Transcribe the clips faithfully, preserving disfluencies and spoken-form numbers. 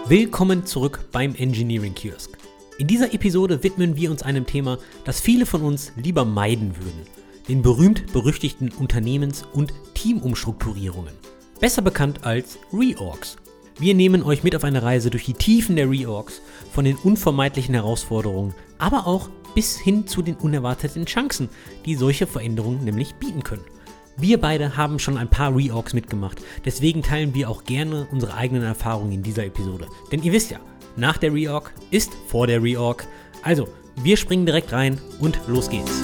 Willkommen zurück beim Engineering Kiosk. In dieser Episode widmen wir uns einem Thema, das viele von uns lieber meiden würden. Den berühmt-berüchtigten Unternehmens- und Teamumstrukturierungen. Besser bekannt als Reorgs. Wir nehmen euch mit auf eine Reise durch die Tiefen der Reorgs, von den unvermeidlichen Herausforderungen, aber auch bis hin zu den unerwarteten Chancen, die solche Veränderungen nämlich bieten können. Wir beide haben schon ein paar Reorgs mitgemacht, deswegen teilen wir auch gerne unsere eigenen Erfahrungen in dieser Episode. Denn ihr wisst ja, nach der Reorg ist vor der Reorg. Also, wir springen direkt rein und los geht's.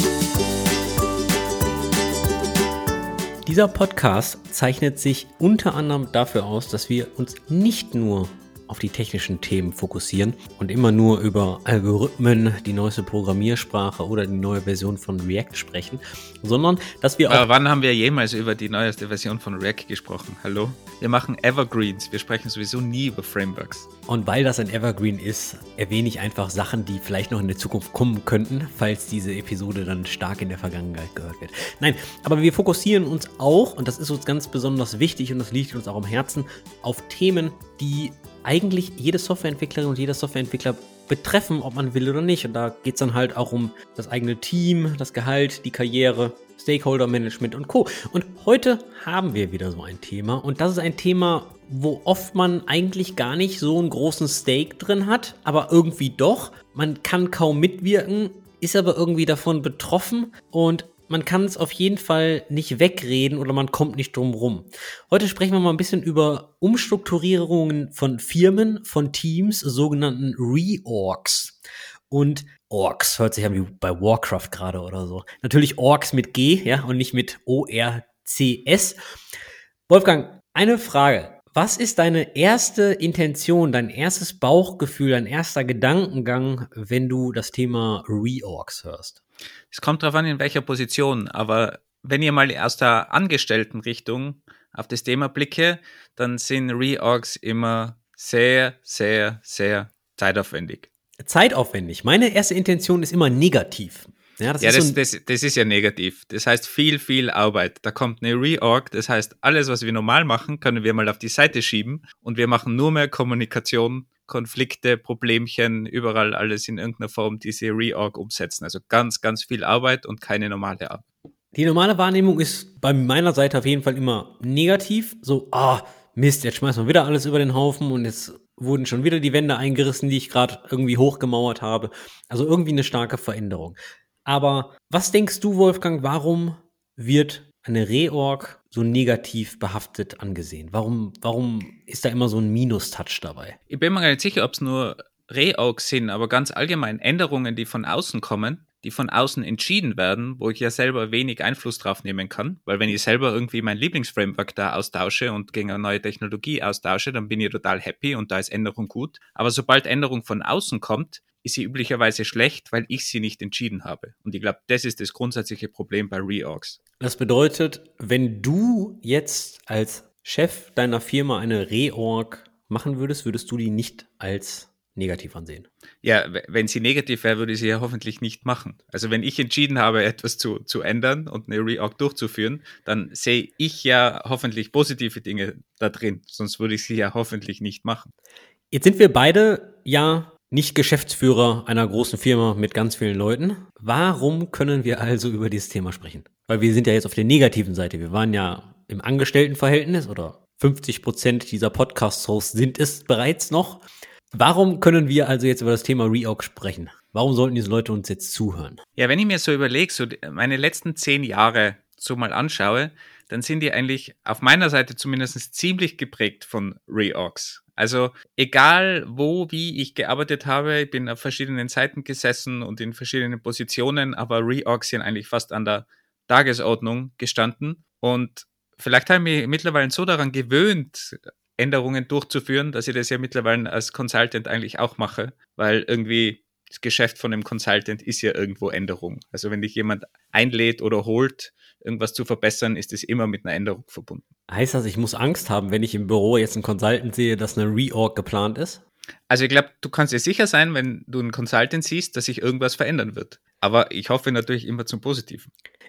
Dieser Podcast zeichnet sich unter anderem dafür aus, dass wir uns nicht nur auf die technischen Themen fokussieren und immer nur über Algorithmen, die neueste Programmiersprache oder die neue Version von React sprechen, sondern dass wir auch... Aber wann haben wir jemals über die neueste Version von React gesprochen? Hallo? Wir machen Evergreens, wir sprechen sowieso nie über Frameworks. Und weil das ein Evergreen ist, erwähne ich einfach Sachen, die vielleicht noch in der Zukunft kommen könnten, falls diese Episode dann stark in der Vergangenheit gehört wird. Nein, aber wir fokussieren uns auch, und das ist uns ganz besonders wichtig und das liegt uns auch am Herzen, auf Themen, die eigentlich jede Softwareentwicklerin und jeder Softwareentwickler betreffen, ob man will oder nicht. Und da geht es dann halt auch um das eigene Team, das Gehalt, die Karriere, Stakeholder-Management und Co. Und heute haben wir wieder so ein Thema. Und das ist ein Thema, wo oft man eigentlich gar nicht so einen großen Stake drin hat, aber irgendwie doch. Man kann kaum mitwirken, ist aber irgendwie davon betroffen und man kann es auf jeden Fall nicht wegreden oder man kommt nicht drum rum. Heute sprechen wir mal ein bisschen über Umstrukturierungen von Firmen, von Teams, sogenannten Reorgs. Und Orgs hört sich an wie bei Warcraft gerade oder so. Natürlich Orgs mit G, ja, und nicht mit O R C S. Wolfgang, eine Frage. Was ist deine erste Intention, dein erstes Bauchgefühl, dein erster Gedankengang, wenn du das Thema Reorgs hörst? Es kommt darauf an, in welcher Position, aber wenn ihr mal aus der Angestelltenrichtung auf das Thema blicke, dann sind Reorgs immer sehr, sehr, sehr zeitaufwendig. Zeitaufwendig. Meine erste Intention ist immer negativ. Ja, das, ja ist, das, so ein das, das ist ja negativ. Das heißt viel, viel Arbeit. Da kommt eine Reorg, das heißt, alles, was wir normal machen, können wir mal auf die Seite schieben und wir machen nur mehr Kommunikation, Konflikte, Problemchen, überall alles in irgendeiner Form diese Reorg umsetzen. Also ganz, ganz viel Arbeit und keine normale Arbeit. Die normale Wahrnehmung ist bei meiner Seite auf jeden Fall immer negativ. So, ah, Mist, jetzt schmeißen wir wieder alles über den Haufen und jetzt wurden schon wieder die Wände eingerissen, die ich gerade irgendwie hochgemauert habe. Also irgendwie eine starke Veränderung. Aber was denkst du, Wolfgang, warum wird eine Reorg so negativ behaftet angesehen? Warum, warum ist da immer so ein Minus-Touch dabei? Ich bin mir gar nicht sicher, ob es nur Reorgs sind, aber ganz allgemein Änderungen, die von außen kommen, die von außen entschieden werden, wo ich ja selber wenig Einfluss drauf nehmen kann, weil wenn ich selber irgendwie mein Lieblingsframework da austausche und gegen eine neue Technologie austausche, dann bin ich total happy und da ist Änderung gut. Aber sobald Änderung von außen kommt, ist sie üblicherweise schlecht, weil ich sie nicht entschieden habe. Und ich glaube, das ist das grundsätzliche Problem bei Reorgs. Das bedeutet, wenn du jetzt als Chef deiner Firma eine Reorg machen würdest, würdest du die nicht als negativ ansehen? Ja, wenn sie negativ wäre, würde ich sie ja hoffentlich nicht machen. Also wenn ich entschieden habe, etwas zu, zu ändern und eine Reorg durchzuführen, dann sehe ich ja hoffentlich positive Dinge da drin. Sonst würde ich sie ja hoffentlich nicht machen. Jetzt sind wir beide ja nicht Geschäftsführer einer großen Firma mit ganz vielen Leuten. Warum können wir also über dieses Thema sprechen? Weil wir sind ja jetzt auf der negativen Seite. Wir waren ja im Angestelltenverhältnis oder fünfzig Prozent dieser Podcast-Hosts sind es bereits noch. Warum können wir also jetzt über das Thema Reorg sprechen? Warum sollten diese Leute uns jetzt zuhören? Ja, wenn ich mir so überlege, so meine letzten zehn Jahre so mal anschaue, dann sind die eigentlich auf meiner Seite zumindest ziemlich geprägt von Reorgs. Also egal wo, wie ich gearbeitet habe, ich bin auf verschiedenen Seiten gesessen und in verschiedenen Positionen, aber Reorgs sind eigentlich fast an der Tagesordnung gestanden. Und vielleicht habe ich mich mittlerweile so daran gewöhnt, Änderungen durchzuführen, dass ich das ja mittlerweile als Consultant eigentlich auch mache, weil irgendwie das Geschäft von einem Consultant ist ja irgendwo Änderung. Also wenn dich jemand einlädt oder holt, irgendwas zu verbessern, ist es immer mit einer Änderung verbunden. Heißt das, ich muss Angst haben, wenn ich im Büro jetzt einen Consultant sehe, dass eine Reorg geplant ist? Also ich glaube, du kannst dir sicher sein, wenn du einen Consultant siehst, dass sich irgendwas verändern wird. Aber ich hoffe natürlich immer zum Positiven.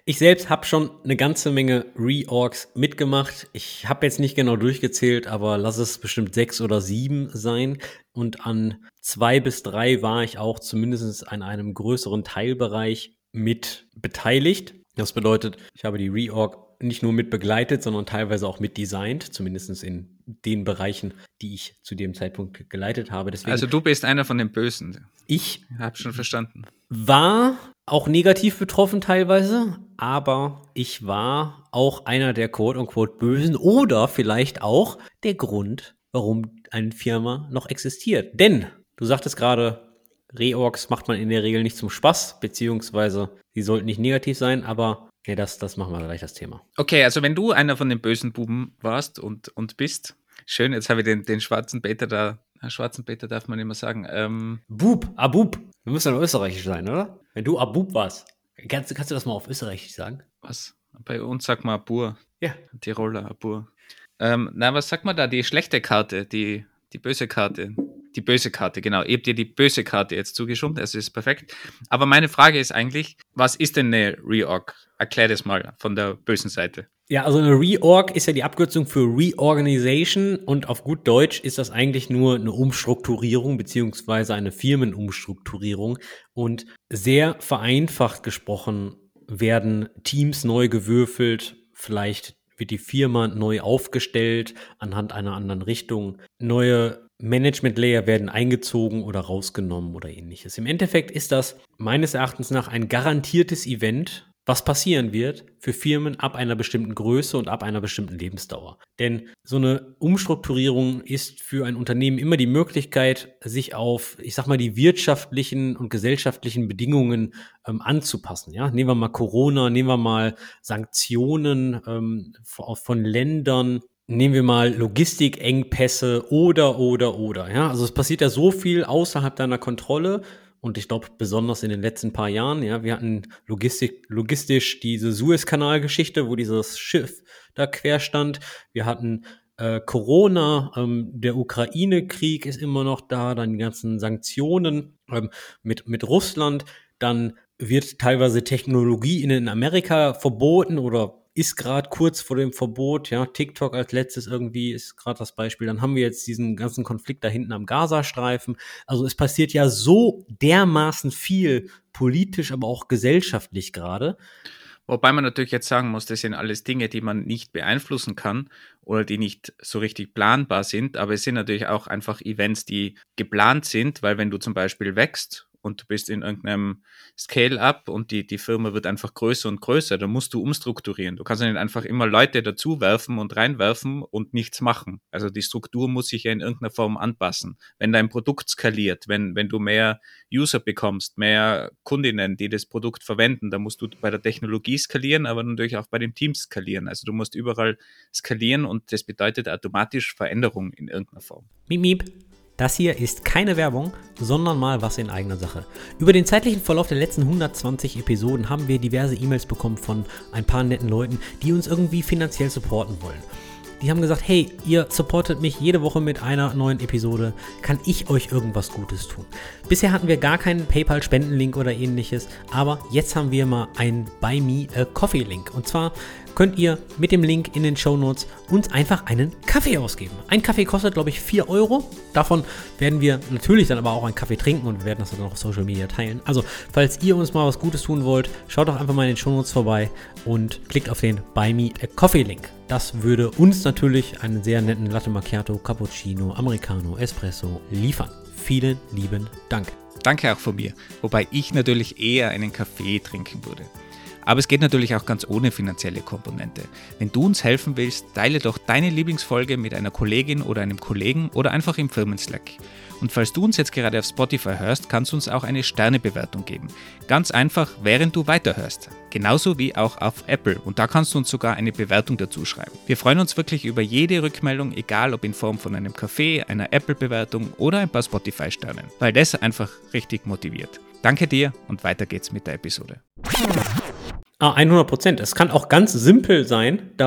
Ich selbst habe schon eine ganze Menge Reorgs mitgemacht. Ich habe jetzt nicht genau durchgezählt, aber lass es bestimmt sechs oder sieben sein. Und an zwei bis drei war ich auch zumindest an einem größeren Teilbereich mit beteiligt. Das bedeutet, ich habe die Reorg nicht nur mit begleitet, sondern teilweise auch mit designt, zumindest in den Bereichen, die ich zu dem Zeitpunkt geleitet habe. Deswegen, also du bist einer von den Bösen. Ich habe schon verstanden. War auch negativ betroffen teilweise, aber ich war auch einer der quote-unquote Bösen oder vielleicht auch der Grund, warum eine Firma noch existiert. Denn, du sagtest gerade, Reorgs macht man in der Regel nicht zum Spaß, beziehungsweise sie sollten nicht negativ sein, aber ja, das, das machen wir gleich das Thema. Okay, also wenn du einer von den bösen Buben warst und, und bist, schön, jetzt habe ich den, den schwarzen Peter da, schwarzen Peter darf man immer sagen. Ähm, Bub, Abub, du musst ja noch österreichisch sein, oder? Wenn du Abub warst, kannst, kannst du das mal auf österreichisch sagen? Was? Bei uns sagt man Abur. Ja. Tiroler Abur. Ähm, na, was sagt man da? Die schlechte Karte, die, die böse Karte. Die böse Karte, genau. Ich habe dir die böse Karte jetzt zugeschoben, das ist perfekt. Aber meine Frage ist eigentlich, was ist denn eine Reorg? Erklär das mal von der bösen Seite. Ja, also eine Reorg ist ja die Abkürzung für Reorganization und auf gut Deutsch ist das eigentlich nur eine Umstrukturierung beziehungsweise eine Firmenumstrukturierung und sehr vereinfacht gesprochen werden Teams neu gewürfelt, vielleicht wird die Firma neu aufgestellt anhand einer anderen Richtung, neue Management-Layer werden eingezogen oder rausgenommen oder ähnliches. Im Endeffekt ist das meines Erachtens nach ein garantiertes Event, was passieren wird für Firmen ab einer bestimmten Größe und ab einer bestimmten Lebensdauer. Denn so eine Umstrukturierung ist für ein Unternehmen immer die Möglichkeit, sich auf, ich sag mal, die wirtschaftlichen und gesellschaftlichen Bedingungen ähm, anzupassen. Ja? Nehmen wir mal Corona, nehmen wir mal Sanktionen ähm, von Ländern, nehmen wir mal Logistikengpässe oder, oder, oder. Ja? Also es passiert ja so viel außerhalb deiner Kontrolle. Und ich glaube, besonders in den letzten paar Jahren, ja, wir hatten Logistik, logistisch diese Suezkanal-Geschichte, wo dieses Schiff da quer stand. Wir hatten äh, Corona, ähm, der Ukraine-Krieg ist immer noch da, dann die ganzen Sanktionen ähm, mit, mit Russland. Dann wird teilweise Technologie in Amerika verboten oder ist gerade kurz vor dem Verbot, ja, TikTok als letztes irgendwie ist gerade das Beispiel. Dann haben wir jetzt diesen ganzen Konflikt da hinten am Gazastreifen. Also es passiert ja so dermaßen viel politisch, aber auch gesellschaftlich gerade. Wobei man natürlich jetzt sagen muss, das sind alles Dinge, die man nicht beeinflussen kann oder die nicht so richtig planbar sind, aber es sind natürlich auch einfach Events, die geplant sind, weil wenn du zum Beispiel wächst und du bist in irgendeinem Scale-Up und die, die Firma wird einfach größer und größer, dann musst du umstrukturieren. Du kannst ja nicht einfach immer Leute dazu werfen und reinwerfen und nichts machen. Also die Struktur muss sich ja in irgendeiner Form anpassen. Wenn dein Produkt skaliert, wenn, wenn du mehr User bekommst, mehr Kundinnen, die das Produkt verwenden, dann musst du bei der Technologie skalieren, aber natürlich auch bei dem Team skalieren. Also du musst überall skalieren und das bedeutet automatisch Veränderung in irgendeiner Form. Miep, miep. Das hier ist keine Werbung, sondern mal was in eigener Sache. Über den zeitlichen Verlauf der letzten hundertzwanzig Episoden haben wir diverse E-Mails bekommen von ein paar netten Leuten, die uns irgendwie finanziell supporten wollen. Die haben gesagt, hey, ihr supportet mich jede Woche mit einer neuen Episode, kann ich euch irgendwas Gutes tun? Bisher hatten wir gar keinen PayPal-Spendenlink oder ähnliches, aber jetzt haben wir mal einen Buy Me a Coffee-Link. Und zwar könnt ihr mit dem Link in den Shownotes uns einfach einen Kaffee ausgeben. Ein Kaffee kostet, glaube ich, vier Euro. Davon werden wir natürlich dann aber auch einen Kaffee trinken und wir werden das dann auch auf Social Media teilen. Also, falls ihr uns mal was Gutes tun wollt, schaut doch einfach mal in den Shownotes vorbei und klickt auf den Buy Me a Coffee-Link. Das würde uns natürlich einen sehr netten Latte Macchiato, Cappuccino, Americano, Espresso liefern. Vielen lieben Dank. Danke auch von mir, wobei ich natürlich eher einen Kaffee trinken würde. Aber es geht natürlich auch ganz ohne finanzielle Komponente. Wenn du uns helfen willst, teile doch deine Lieblingsfolge mit einer Kollegin oder einem Kollegen oder einfach im Firmenslack. Und falls du uns jetzt gerade auf Spotify hörst, kannst du uns auch eine Sternebewertung geben. Ganz einfach, während du weiterhörst. Genauso wie auch auf Apple. Und da kannst du uns sogar eine Bewertung dazu schreiben. Wir freuen uns wirklich über jede Rückmeldung, egal ob in Form von einem Kaffee, einer Apple-Bewertung oder ein paar Spotify-Sternen. Weil das einfach richtig motiviert. Danke dir und weiter geht's mit der Episode. Ah, hundert Prozent. Es kann auch ganz simpel sein, dass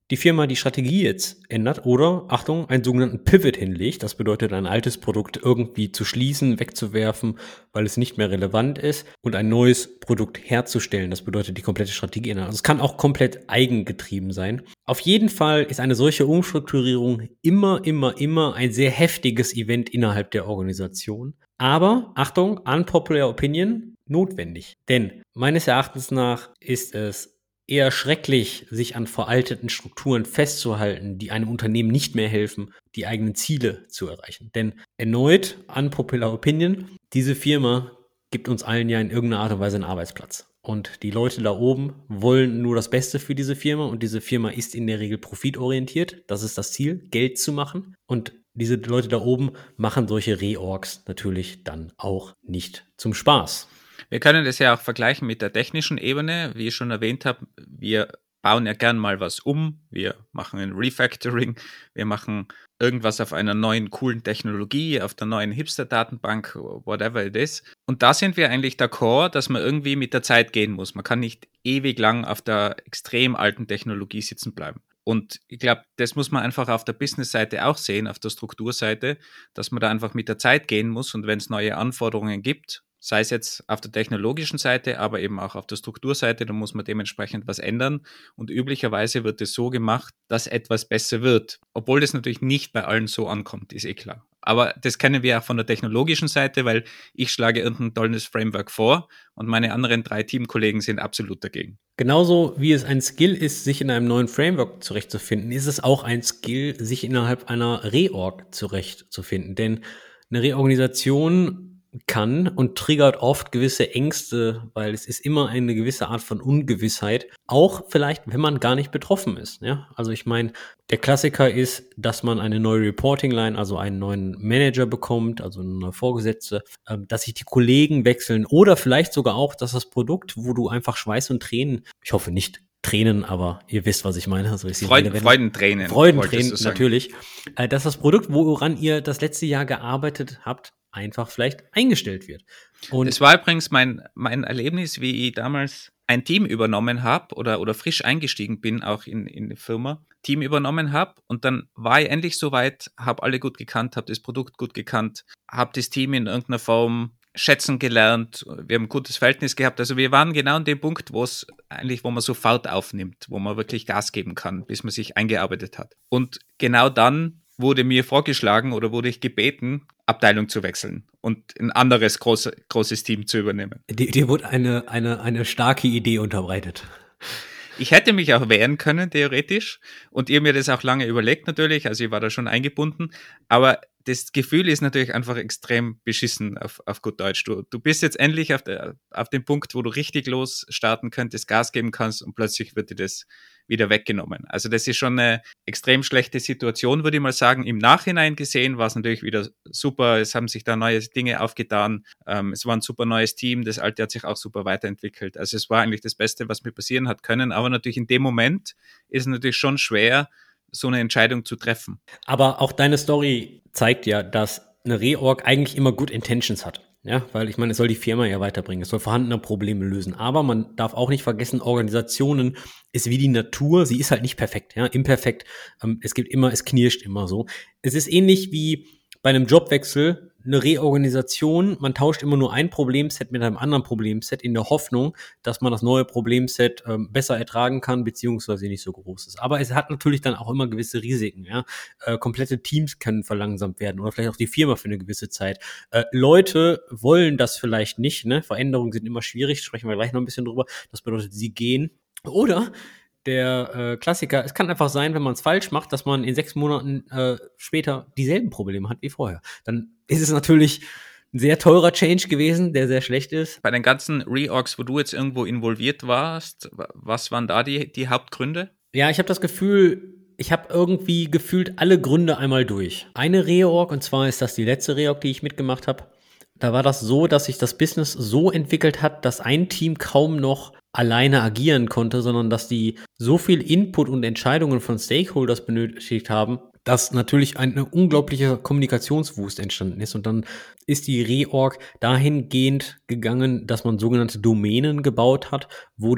die Firma die Strategie jetzt ändert oder, Achtung, einen sogenannten Pivot hinlegt. Das bedeutet, ein altes Produkt irgendwie zu schließen, wegzuwerfen, weil es nicht mehr relevant ist und ein neues Produkt herzustellen. Das bedeutet, die komplette Strategie ändern. Also es kann auch komplett eigengetrieben sein. Auf jeden Fall ist eine solche Umstrukturierung immer, immer, immer ein sehr heftiges Event innerhalb der Organisation. Aber, Achtung, unpopular opinion, notwendig. Denn meines Erachtens nach ist es eher schrecklich, sich an veralteten Strukturen festzuhalten, die einem Unternehmen nicht mehr helfen, die eigenen Ziele zu erreichen. Denn erneut, unpopular opinion, diese Firma gibt uns allen ja in irgendeiner Art und Weise einen Arbeitsplatz. Und die Leute da oben wollen nur das Beste für diese Firma und diese Firma ist in der Regel profitorientiert. Das ist das Ziel, Geld zu machen. Und diese Leute da oben machen solche Reorgs natürlich dann auch nicht zum Spaß. Wir können das ja auch vergleichen mit der technischen Ebene. Wie ich schon erwähnt habe, wir bauen ja gern mal was um. Wir machen ein Refactoring. Wir machen irgendwas auf einer neuen, coolen Technologie, auf der neuen Hipster-Datenbank, whatever it is. Und da sind wir eigentlich d'accord, dass man irgendwie mit der Zeit gehen muss. Man kann nicht ewig lang auf der extrem alten Technologie sitzen bleiben. Und ich glaube, das muss man einfach auf der Business-Seite auch sehen, auf der Strukturseite, dass man da einfach mit der Zeit gehen muss. Und wenn es neue Anforderungen gibt, sei es jetzt auf der technologischen Seite, aber eben auch auf der Strukturseite, dann muss man dementsprechend was ändern. Und üblicherweise wird es so gemacht, dass etwas besser wird. Obwohl das natürlich nicht bei allen so ankommt, ist eh klar. Aber das kennen wir auch von der technologischen Seite, weil ich schlage irgendein tolles Framework vor und meine anderen drei Teamkollegen sind absolut dagegen. Genauso wie es ein Skill ist, sich in einem neuen Framework zurechtzufinden, ist es auch ein Skill, sich innerhalb einer Reorg zurechtzufinden. Denn eine Reorganisation kann und triggert oft gewisse Ängste, weil es ist immer eine gewisse Art von Ungewissheit, auch vielleicht, wenn man gar nicht betroffen ist. Ja? Also ich meine, der Klassiker ist, dass man eine neue Reporting-Line, also einen neuen Manager bekommt, also eine neue Vorgesetzte, äh, dass sich die Kollegen wechseln oder vielleicht sogar auch, dass das Produkt, wo du einfach Schweiß und Tränen, ich hoffe nicht Tränen, aber ihr wisst, was ich meine. Also ich Freuden, Freudentränen. Freudentränen, natürlich. Äh, dass das Produkt, woran ihr das letzte Jahr gearbeitet habt, einfach vielleicht eingestellt wird. Und es war übrigens mein, mein Erlebnis, wie ich damals ein Team übernommen habe oder, oder frisch eingestiegen bin, auch in, in die Firma, Team übernommen habe und dann war ich endlich soweit, habe alle gut gekannt, habe das Produkt gut gekannt, habe das Team in irgendeiner Form schätzen gelernt, wir haben ein gutes Verhältnis gehabt, also wir waren genau an dem Punkt, wo es eigentlich, wo man so Fahrt aufnimmt, wo man wirklich Gas geben kann, bis man sich eingearbeitet hat. Und genau dann wurde mir vorgeschlagen oder wurde ich gebeten, Abteilung zu wechseln und ein anderes große, großes Team zu übernehmen. Dir, dir wurde eine, eine, eine starke Idee unterbreitet. Ich hätte mich auch wehren können, theoretisch. Und ihr mir das auch lange überlegt natürlich. Also ich war da schon eingebunden. Aber das Gefühl ist natürlich einfach extrem beschissen auf, auf gut Deutsch. Du, du bist jetzt endlich auf, der, auf dem Punkt, wo du richtig losstarten könntest, Gas geben kannst und plötzlich wird dir das wieder weggenommen. Also das ist schon eine extrem schlechte Situation, würde ich mal sagen. Im Nachhinein gesehen war es natürlich wieder super. Es haben sich da neue Dinge aufgetan. Ähm, es war ein super neues Team. Das alte hat sich auch super weiterentwickelt. Also es war eigentlich das Beste, was mir passieren hat können. Aber natürlich in dem Moment ist es natürlich schon schwer, so eine Entscheidung zu treffen. Aber auch deine Story zeigt ja, dass eine Reorg eigentlich immer Good Intentions hat. Ja, weil ich meine, es soll die Firma ja weiterbringen, es soll vorhandene Probleme lösen. Aber man darf auch nicht vergessen, Organisationen ist wie die Natur, sie ist halt nicht perfekt, ja, imperfekt. Ähm, es gibt immer, es knirscht immer so. Es ist ähnlich wie bei einem Jobwechsel, eine Reorganisation, man tauscht immer nur ein Problemset mit einem anderen Problemset in der Hoffnung, dass man das neue Problemset ähm, besser ertragen kann, beziehungsweise nicht so groß ist. Aber es hat natürlich dann auch immer gewisse Risiken. Ja? Äh, komplette Teams können verlangsamt werden oder vielleicht auch die Firma für eine gewisse Zeit. Äh, Leute wollen das vielleicht nicht. Ne? Veränderungen sind immer schwierig, sprechen wir gleich noch ein bisschen drüber. Das bedeutet, sie gehen. Oder der äh, Klassiker, es kann einfach sein, wenn man es falsch macht, dass man in sechs Monaten äh, später dieselben Probleme hat wie vorher. Dann ist es natürlich ein sehr teurer Change gewesen, der sehr schlecht ist. Bei den ganzen Reorgs, wo du jetzt irgendwo involviert warst, was waren da die, die Hauptgründe? Ja, ich habe das Gefühl, ich habe irgendwie gefühlt alle Gründe einmal durch. Eine Reorg, und zwar ist das die letzte Reorg, die ich mitgemacht habe. Da war das so, dass sich das Business so entwickelt hat, dass ein Team kaum noch alleine agieren konnte, sondern dass die so viel Input und Entscheidungen von Stakeholders benötigt haben, dass natürlich eine unglaubliche Kommunikationswust entstanden ist. Und dann ist die Reorg dahingehend gegangen, dass man sogenannte Domänen gebaut hat, wo dann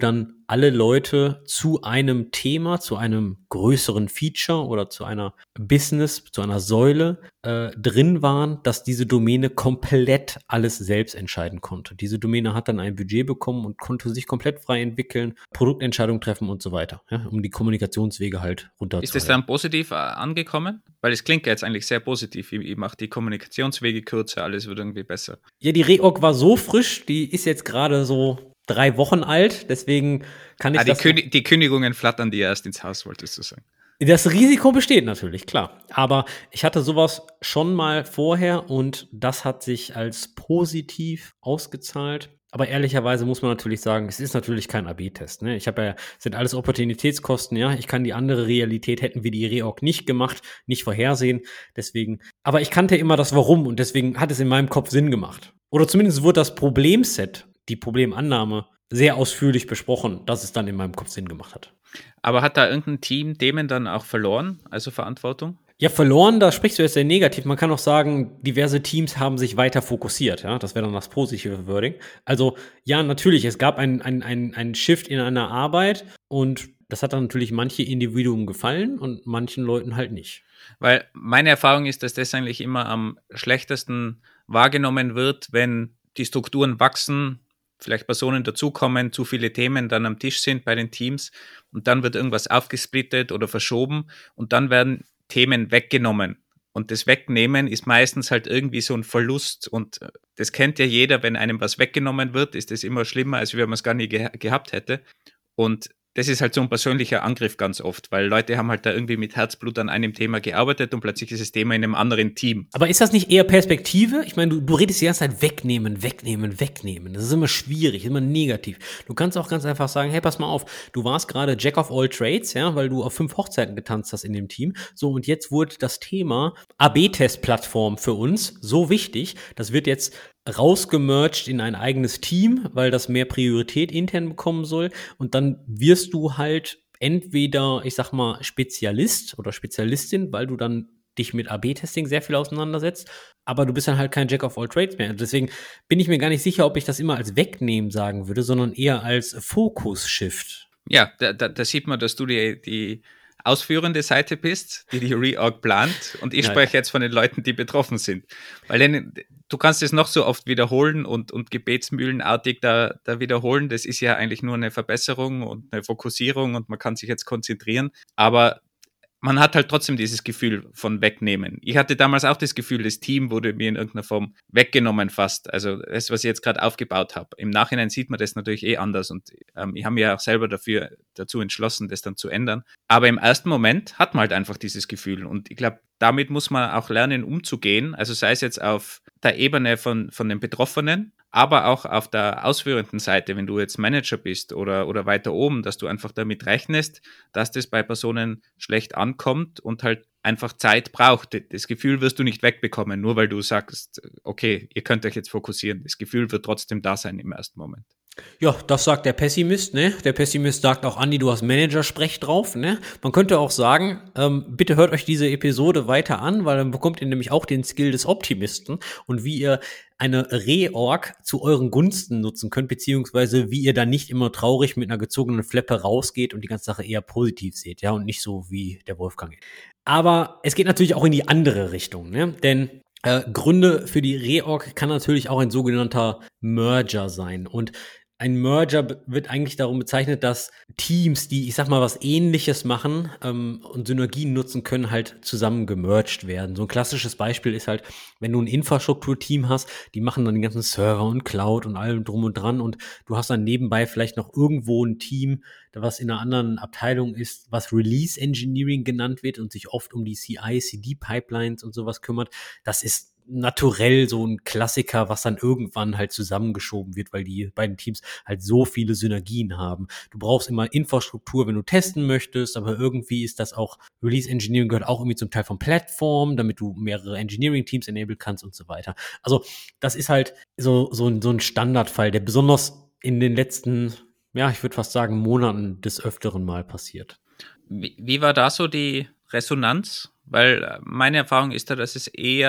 alle Leute zu einem Thema, zu einem größeren Feature oder zu einer Business, zu einer Säule äh, drin waren, dass diese Domäne komplett alles selbst entscheiden konnte. Diese Domäne hat dann ein Budget bekommen und konnte sich komplett frei entwickeln, Produktentscheidungen treffen und so weiter, ja, um die Kommunikationswege halt runterzuhalten. Ist das dann positiv äh, angekommen? Weil es klingt ja jetzt eigentlich sehr positiv. Ich, ich mache die Kommunikationswege kürzer, alles wird irgendwie besser. Ja, die Reorg war so frisch, die ist jetzt gerade so drei Wochen alt, deswegen kann ich ah, die, das... Kün- die Kündigungen flattern dir erst ins Haus, wolltest du sagen. Das Risiko besteht natürlich, klar. Aber ich hatte sowas schon mal vorher und das hat sich als positiv ausgezahlt. Aber ehrlicherweise muss man natürlich sagen, es ist natürlich kein A B-Test. Ne? Ich habe ja, sind alles Opportunitätskosten, ja. Ich kann die andere Realität, hätten wir die Reorg nicht gemacht, nicht vorhersehen. Deswegen, aber ich kannte immer das Warum und deswegen hat es in meinem Kopf Sinn gemacht. Oder zumindest wurde das Problemset, die Problemannahme, sehr ausführlich besprochen, dass es dann in meinem Kopf Sinn gemacht hat. Aber hat da irgendein Team Themen dann auch verloren, also Verantwortung? Ja, verloren, da sprichst du jetzt sehr negativ. Man kann auch sagen, diverse Teams haben sich weiter fokussiert. Ja, das wäre dann das positive Wording. Also ja, natürlich, es gab einen ein, ein, ein Shift in einer Arbeit und das hat dann natürlich manche Individuen gefallen und manchen Leuten halt nicht. Weil meine Erfahrung ist, dass das eigentlich immer am schlechtesten wahrgenommen wird, wenn die Strukturen wachsen, vielleicht Personen dazukommen, zu viele Themen dann am Tisch sind bei den Teams und dann wird irgendwas aufgesplittet oder verschoben und dann werden Themen weggenommen. Und das Wegnehmen ist meistens halt irgendwie so ein Verlust und das kennt ja jeder, wenn einem was weggenommen wird, ist das immer schlimmer, als wenn man es gar nie ge- gehabt hätte. Und das ist halt so ein persönlicher Angriff ganz oft, weil Leute haben halt da irgendwie mit Herzblut an einem Thema gearbeitet und plötzlich ist das Thema in einem anderen Team. Aber ist das nicht eher Perspektive? Ich meine, du, du redest die ganze Zeit wegnehmen, wegnehmen, wegnehmen. Das ist immer schwierig, immer negativ. Du kannst auch ganz einfach sagen, hey, pass mal auf, du warst gerade Jack of all Trades, ja, weil du auf fünf Hochzeiten getanzt hast in dem Team. So, und jetzt wurde das Thema A B-Test-Plattform für uns so wichtig, das wird jetzt rausgemerged in ein eigenes Team, weil das mehr Priorität intern bekommen soll. Und dann wirst du halt entweder, ich sag mal, Spezialist oder Spezialistin, weil du dann dich mit A B-Testing sehr viel auseinandersetzt, aber du bist dann halt kein Jack of all Trades mehr. Deswegen bin ich mir gar nicht sicher, ob ich das immer als Wegnehmen sagen würde, sondern eher als Fokus-Shift. Ja, da, da, da sieht man, dass du die, die ausführende Seite bist, die die Reorg plant und ich Ja, spreche jetzt von den Leuten, die betroffen sind. Weil denn, du kannst es noch so oft wiederholen und, und gebetsmühlenartig da, da wiederholen. Das ist ja eigentlich nur eine Verbesserung und eine Fokussierung und man kann sich jetzt konzentrieren. Aber man hat halt trotzdem dieses Gefühl von Wegnehmen. Ich hatte damals auch das Gefühl, das Team wurde mir in irgendeiner Form weggenommen fast. Also das, was ich jetzt gerade aufgebaut habe. Im Nachhinein sieht man das natürlich eh anders und ähm, ich habe mir ja auch selber dafür dazu entschlossen, das dann zu ändern. Aber im ersten Moment hat man halt einfach dieses Gefühl und ich glaube, damit muss man auch lernen, umzugehen. Also sei es jetzt auf der Ebene von, von den Betroffenen, aber auch auf der ausführenden Seite, wenn du jetzt Manager bist oder, oder weiter oben, dass du einfach damit rechnest, dass das bei Personen schlecht ankommt und halt einfach Zeit braucht. Das Gefühl wirst du nicht wegbekommen, nur weil du sagst, okay, ihr könnt euch jetzt fokussieren. Das Gefühl wird trotzdem da sein im ersten Moment. Ja, das sagt der Pessimist, ne? Der Pessimist sagt auch, Andi, du hast Manager-Sprech drauf, ne? Man könnte auch sagen, ähm, bitte hört euch diese Episode weiter an, weil dann bekommt ihr nämlich auch den Skill des Optimisten und wie ihr eine Reorg zu euren Gunsten nutzen könnt, beziehungsweise wie ihr dann nicht immer traurig mit einer gezogenen Fleppe rausgeht und die ganze Sache eher positiv seht, ja, und nicht so wie der Wolfgang. Aber es geht natürlich auch in die andere Richtung, ne? Denn äh, Gründe für die Reorg kann natürlich auch ein sogenannter Merger sein und ein Merger wird eigentlich darum bezeichnet, dass Teams, die, ich sag mal, was Ähnliches machen ähm, und Synergien nutzen können, halt zusammen gemerged werden. So ein klassisches Beispiel ist halt, wenn du ein Infrastrukturteam hast, die machen dann den ganzen Server und Cloud und allem drum und dran und du hast dann nebenbei vielleicht noch irgendwo ein Team, was in einer anderen Abteilung ist, was Release Engineering genannt wird und sich oft um die C I, C D-Pipelines und sowas kümmert. Das ist naturell so ein Klassiker, was dann irgendwann halt zusammengeschoben wird, weil die beiden Teams halt so viele Synergien haben. Du brauchst immer Infrastruktur, wenn du testen möchtest, aber irgendwie ist das auch, Release Engineering gehört auch irgendwie zum Teil von Plattform, damit du mehrere Engineering-Teams enablen kannst und so weiter. Also das ist halt so, so, ein, so ein Standardfall, der besonders in den letzten, ja, ich würde fast sagen, Monaten des Öfteren mal passiert. Wie, wie war da so die Resonanz? Weil meine Erfahrung ist da, dass es eher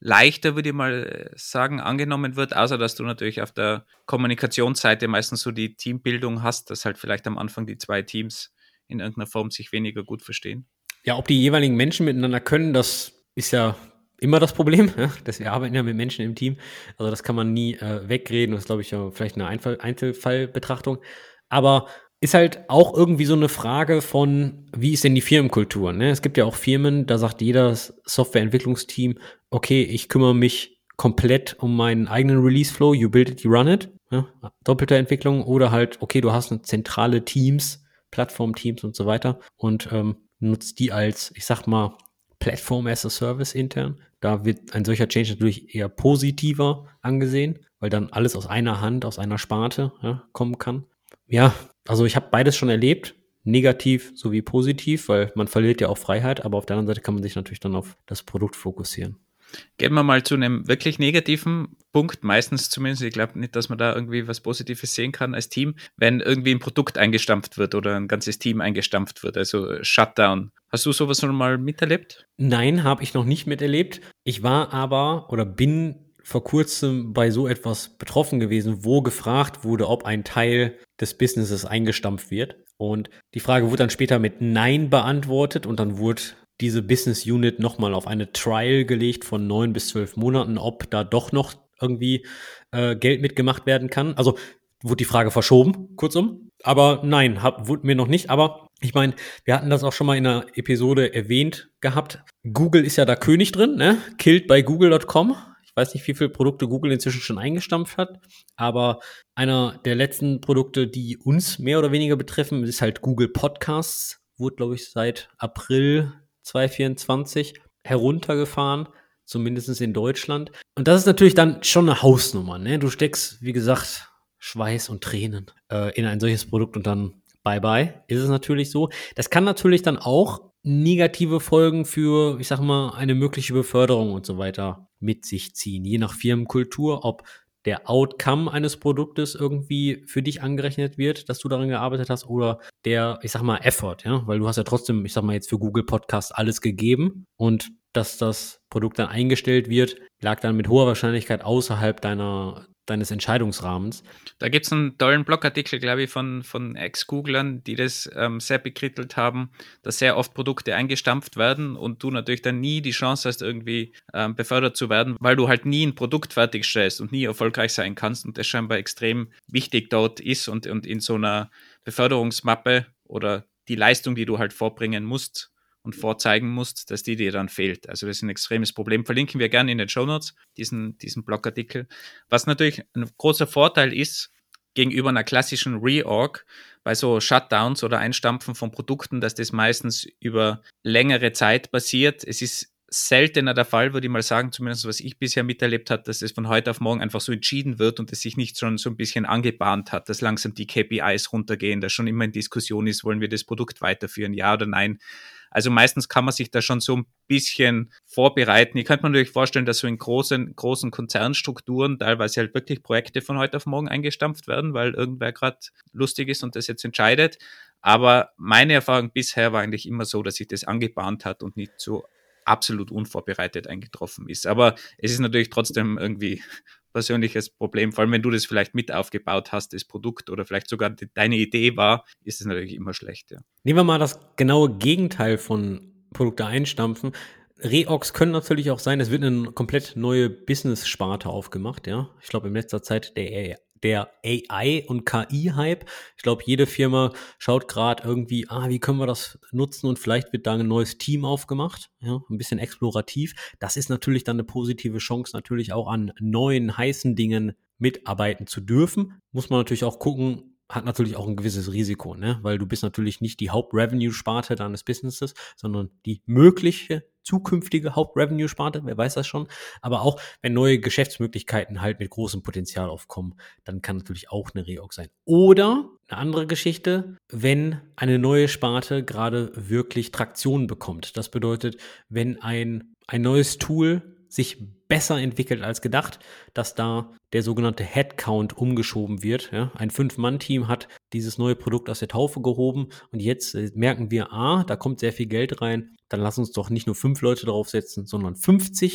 leichter, würde ich mal sagen, angenommen wird, außer dass du natürlich auf der Kommunikationsseite meistens so die Teambildung hast, dass halt vielleicht am Anfang die zwei Teams in irgendeiner Form sich weniger gut verstehen. Ja, ob die jeweiligen Menschen miteinander können, das ist ja immer das Problem, ja? Dass wir arbeiten ja mit Menschen im Team. Also das kann man nie äh, wegreden. Das ist, glaube ich, ja vielleicht eine Einfall- Einzelfallbetrachtung. Aber ist halt auch irgendwie so eine Frage von, wie ist denn die Firmenkultur? Ne? Es gibt ja auch Firmen, da sagt jeder Softwareentwicklungsteam, okay, ich kümmere mich komplett um meinen eigenen Release-Flow, you build it, you run it. Ja? Doppelte Entwicklung oder halt, okay, du hast eine zentrale Teams, Plattform-Teams und so weiter und ähm, nutzt die als, ich sag mal, Platform as a Service intern. Da wird ein solcher Change natürlich eher positiver angesehen, weil dann alles aus einer Hand, aus einer Sparte ja, kommen kann. Ja, also ich habe beides schon erlebt, negativ sowie positiv, weil man verliert ja auch Freiheit, aber auf der anderen Seite kann man sich natürlich dann auf das Produkt fokussieren. Gehen wir mal zu einem wirklich negativen Punkt, meistens zumindest. Ich glaube nicht, dass man da irgendwie was Positives sehen kann als Team, wenn irgendwie ein Produkt eingestampft wird oder ein ganzes Team eingestampft wird, also Shutdown. Hast du sowas schon mal miterlebt? Nein, habe ich noch nicht miterlebt. Ich war aber oder bin vor kurzem bei so etwas betroffen gewesen, wo gefragt wurde, ob ein Teil des Businesses eingestampft wird. Und die Frage wurde dann später mit Nein beantwortet und dann wurde diese Business Unit nochmal auf eine Trial gelegt von neun bis zwölf Monaten, ob da doch noch irgendwie äh, Geld mitgemacht werden kann. Also wurde die Frage verschoben, kurzum. Aber nein, hab, wurde mir noch nicht. Aber ich meine, wir hatten das auch schon mal in einer Episode erwähnt gehabt. Google ist ja da König drin, ne? Killed bei google Punkt com. Ich weiß nicht, wie viele Produkte Google inzwischen schon eingestampft hat, aber einer der letzten Produkte, die uns mehr oder weniger betreffen, ist halt Google Podcasts. Wurde, glaube ich, seit April zwanzig vierundzwanzig heruntergefahren, zumindest in Deutschland. Und das ist natürlich dann schon eine Hausnummer, ne? Du steckst, wie gesagt, Schweiß und Tränen äh, in ein solches Produkt und dann bye-bye, ist es natürlich so. Das kann natürlich dann auch negative Folgen für, ich sag mal, eine mögliche Beförderung und so weiter mit sich ziehen, je nach Firmenkultur, ob der Outcome eines Produktes irgendwie für dich angerechnet wird, dass du daran gearbeitet hast, oder der, ich sag mal, Effort, ja, weil du hast ja trotzdem, ich sag mal jetzt für Google Podcast alles gegeben und dass das Produkt dann eingestellt wird, lag dann mit hoher Wahrscheinlichkeit außerhalb deiner deines Entscheidungsrahmens. Da gibt es einen tollen Blogartikel, glaube ich, von, von Ex-Googlern, die das ähm, sehr bekrittelt haben, dass sehr oft Produkte eingestampft werden und du natürlich dann nie die Chance hast, irgendwie ähm, befördert zu werden, weil du halt nie ein Produkt fertigstellst und nie erfolgreich sein kannst und das scheinbar extrem wichtig dort ist und, und in so einer Beförderungsmappe oder die Leistung, die du halt vorbringen musst und vorzeigen musst, dass die dir dann fehlt. Also das ist ein extremes Problem. Verlinken wir gerne in den Shownotes, diesen, diesen Blogartikel. Was natürlich ein großer Vorteil ist gegenüber einer klassischen Reorg, bei so Shutdowns oder Einstampfen von Produkten, dass das meistens über längere Zeit passiert. Es ist seltener der Fall, würde ich mal sagen, zumindest was ich bisher miterlebt habe, dass es von heute auf morgen einfach so entschieden wird und es sich nicht schon so ein bisschen angebahnt hat, dass langsam die K P Is runtergehen, dass schon immer in Diskussion ist, wollen wir das Produkt weiterführen, ja oder nein. Also meistens kann man sich da schon so ein bisschen vorbereiten. Ich könnte mir natürlich vorstellen, dass so in großen, großen Konzernstrukturen teilweise halt wirklich Projekte von heute auf morgen eingestampft werden, weil irgendwer gerade lustig ist und das jetzt entscheidet. Aber meine Erfahrung bisher war eigentlich immer so, dass sich das angebahnt hat und nicht so absolut unvorbereitet eingetroffen ist. Aber es ist natürlich trotzdem irgendwie persönliches Problem, vor allem wenn du das vielleicht mit aufgebaut hast, das Produkt oder vielleicht sogar die, deine Idee war, ist es natürlich immer schlecht. Ja. Nehmen wir mal das genaue Gegenteil von Produkte einstampfen. Reorgs können natürlich auch sein, es wird eine komplett neue Business-Sparte aufgemacht. Ja, ich glaube in letzter Zeit der der A I- und K I-Hype. Ich glaube, jede Firma schaut gerade irgendwie, ah, wie können wir das nutzen und vielleicht wird da ein neues Team aufgemacht, ja, ein bisschen explorativ. Das ist natürlich dann eine positive Chance, natürlich auch an neuen, heißen Dingen mitarbeiten zu dürfen. Muss man natürlich auch gucken, hat natürlich auch ein gewisses Risiko, ne? Weil du bist natürlich nicht die Haupt-Revenue-Sparte deines Businesses, sondern die mögliche zukünftige Haupt-Revenue-Sparte, wer weiß das schon. Aber auch, wenn neue Geschäftsmöglichkeiten halt mit großem Potenzial aufkommen, dann kann natürlich auch eine Reorg sein. Oder eine andere Geschichte, wenn eine neue Sparte gerade wirklich Traktion bekommt. Das bedeutet, wenn ein, ein neues Tool sich besser entwickelt als gedacht, dass da der sogenannte Headcount umgeschoben wird. Ja? Ein Fünf-Mann-Team hat dieses neue Produkt aus der Taufe gehoben und jetzt äh, merken wir, ah, da kommt sehr viel Geld rein, dann lass uns doch nicht nur fünf Leute draufsetzen, sondern fünfzig,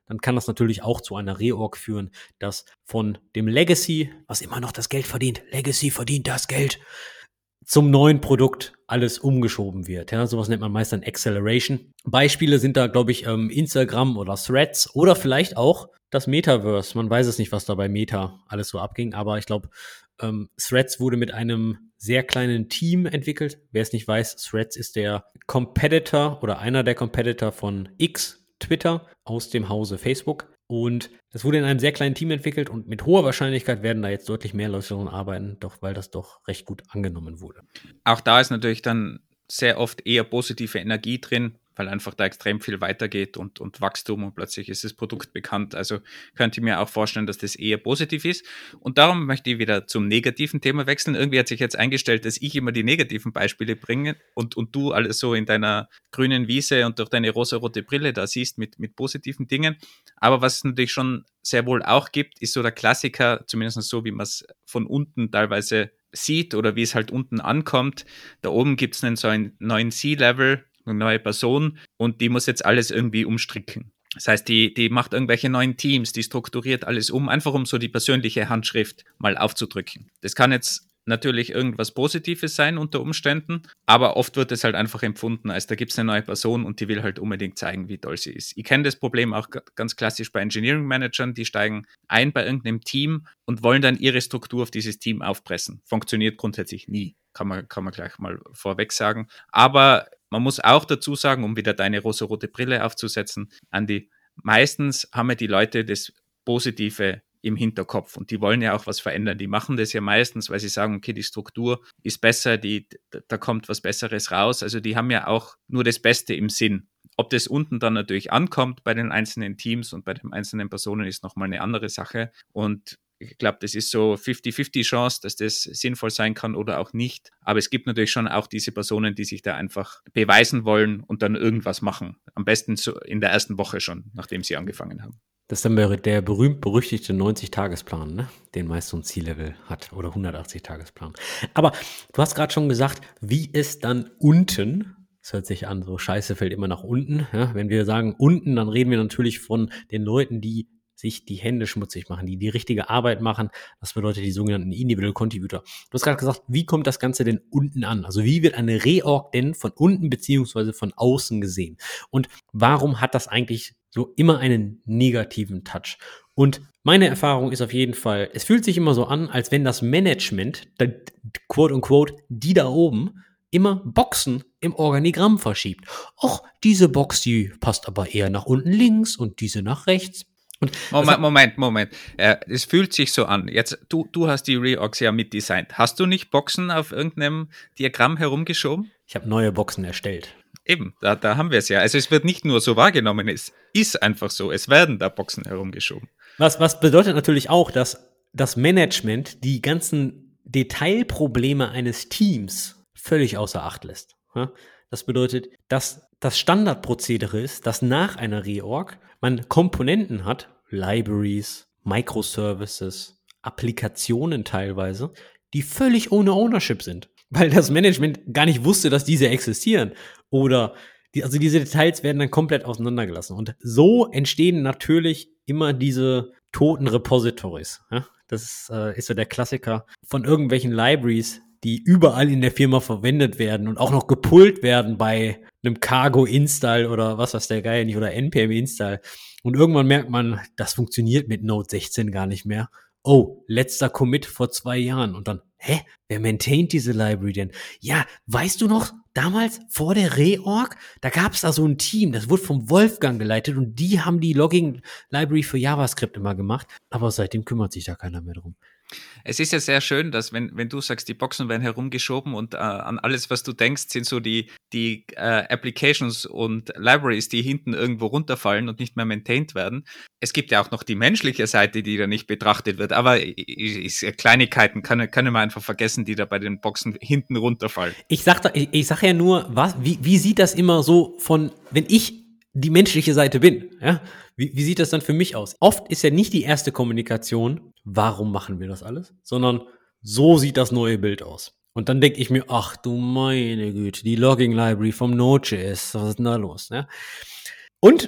dann kann das natürlich auch zu einer Reorg führen, dass von dem Legacy, was immer noch das Geld verdient, Legacy verdient das Geld, zum neuen Produkt alles umgeschoben wird. Ja, sowas nennt man meist dann Acceleration. Beispiele sind da, glaube ich, ähm, Instagram oder Threads oder vielleicht auch das Metaverse. Man weiß es nicht, was da bei Meta alles so abging, aber ich glaube, ähm, Threads wurde mit einem sehr kleinen Team entwickelt. Wer es nicht weiß, Threads ist der Competitor oder einer der Competitor von X, Twitter, aus dem Hause Facebook. Und das wurde in einem sehr kleinen Team entwickelt und mit hoher Wahrscheinlichkeit werden da jetzt deutlich mehr Leute daran arbeiten, doch weil das doch recht gut angenommen wurde. Auch da ist natürlich dann sehr oft eher positive Energie drin, weil einfach da extrem viel weitergeht und, und Wachstum und plötzlich ist das Produkt bekannt. Also könnte ich mir auch vorstellen, dass das eher positiv ist. Und darum möchte ich wieder zum negativen Thema wechseln. Irgendwie hat sich jetzt eingestellt, dass ich immer die negativen Beispiele bringe und, und du alles so in deiner grünen Wiese und durch deine rosa-rote Brille da siehst mit, mit positiven Dingen. Aber was es natürlich schon sehr wohl auch gibt, ist so der Klassiker, zumindest so, wie man es von unten teilweise sieht oder wie es halt unten ankommt. Da oben gibt es einen so einen neuen C-Level, eine neue Person und die muss jetzt alles irgendwie umstricken. Das heißt, die, die macht irgendwelche neuen Teams, die strukturiert alles um, einfach um so die persönliche Handschrift mal aufzudrücken. Das kann jetzt natürlich irgendwas Positives sein unter Umständen, aber oft wird es halt einfach empfunden, als da gibt es eine neue Person und die will halt unbedingt zeigen, wie toll sie ist. Ich kenne das Problem auch g- ganz klassisch bei Engineering-Managern, die steigen ein bei irgendeinem Team und wollen dann ihre Struktur auf dieses Team aufpressen. Funktioniert grundsätzlich nie, kann man, kann man gleich mal vorweg sagen. Aber man muss auch dazu sagen, um wieder deine rosa-rote Brille aufzusetzen, Andi, meistens haben ja die Leute das Positive im Hinterkopf und die wollen ja auch was verändern. Die machen das ja meistens, weil sie sagen, okay, die Struktur ist besser, die, da kommt was Besseres raus. Also die haben ja auch nur das Beste im Sinn. Ob das unten dann natürlich ankommt bei den einzelnen Teams und bei den einzelnen Personen, ist nochmal eine andere Sache. Und ich glaube, das ist so fünfzig fünfzig Chance, dass das sinnvoll sein kann oder auch nicht. Aber es gibt natürlich schon auch diese Personen, die sich da einfach beweisen wollen und dann irgendwas machen. Am besten so in der ersten Woche schon, nachdem sie angefangen haben. Das ist dann der berühmt-berüchtigte neunzig-Tagesplan, ne? Den meist so ein C-Level hat oder hundertachtzig-Tagesplan. Aber du hast gerade schon gesagt, wie es dann unten, das hört sich an, so Scheiße fällt immer nach unten. Ja? Wenn wir sagen unten, dann reden wir natürlich von den Leuten, die sich die Hände schmutzig machen, die die richtige Arbeit machen. Das bedeutet die sogenannten Individual Contributor. Du hast gerade gesagt, wie kommt das Ganze denn unten an? Also wie wird eine Reorg denn von unten beziehungsweise von außen gesehen? Und warum hat das eigentlich so immer einen negativen Touch? Und meine Erfahrung ist auf jeden Fall, es fühlt sich immer so an, als wenn das Management, quote unquote, die da oben, immer Boxen im Organigramm verschiebt. Och, diese Box, die passt aber eher nach unten links und diese nach rechts. Und Moment, Moment, Moment. Äh, es fühlt sich so an. Jetzt, du, du hast die Reorgs ja mitdesignt. Hast du nicht Boxen auf irgendeinem Diagramm herumgeschoben? Ich habe neue Boxen erstellt. Eben, da, da haben wir es ja. Also es wird nicht nur so wahrgenommen, es ist einfach so. Es werden da Boxen herumgeschoben. Was, was bedeutet natürlich auch, dass das Management die ganzen Detailprobleme eines Teams völlig außer Acht lässt. Das bedeutet, dass das Standardprozedere ist, dass nach einer Reorg man Komponenten hat, Libraries, Microservices, Applikationen teilweise, die völlig ohne Ownership sind, weil das Management gar nicht wusste, dass diese existieren. Oder die, also diese Details werden dann komplett auseinandergelassen. Und so entstehen natürlich immer diese toten Repositories. Ja? Das ist, äh, ist so der Klassiker von irgendwelchen Libraries, die überall in der Firma verwendet werden und auch noch gepullt werden bei einem Cargo-Install oder was weiß der Geil nicht oder N P M-Install. Und irgendwann merkt man, das funktioniert mit Node sechzehn gar nicht mehr. Oh, letzter Commit vor zwei Jahren. Und dann, hä, wer maintaint diese Library denn? Ja, weißt du noch, damals vor der Reorg, da gab es da so ein Team, das wurde vom Wolfgang geleitet und die haben die Logging-Library für JavaScript immer gemacht. Aber seitdem kümmert sich da keiner mehr drum. Es ist ja sehr schön, dass wenn, wenn du sagst, die Boxen werden herumgeschoben und äh, an alles, was du denkst, sind so die, die äh, Applications und Libraries, die hinten irgendwo runterfallen und nicht mehr maintained werden. Es gibt ja auch noch die menschliche Seite, die da nicht betrachtet wird, aber ich, ich, Kleinigkeiten kann, können wir einfach vergessen, die da bei den Boxen hinten runterfallen. Ich sag, da, ich, ich sag ja nur, was, wie, wie sieht das immer so von, wenn ich die menschliche Seite bin, ja? Wie, wie sieht das dann für mich aus? Oft ist ja nicht die erste Kommunikation, warum machen wir das alles, sondern so sieht das neue Bild aus. Und dann denke ich mir, ach du meine Güte, die Logging Library vom Node.js, was ist denn da los? Ne? Und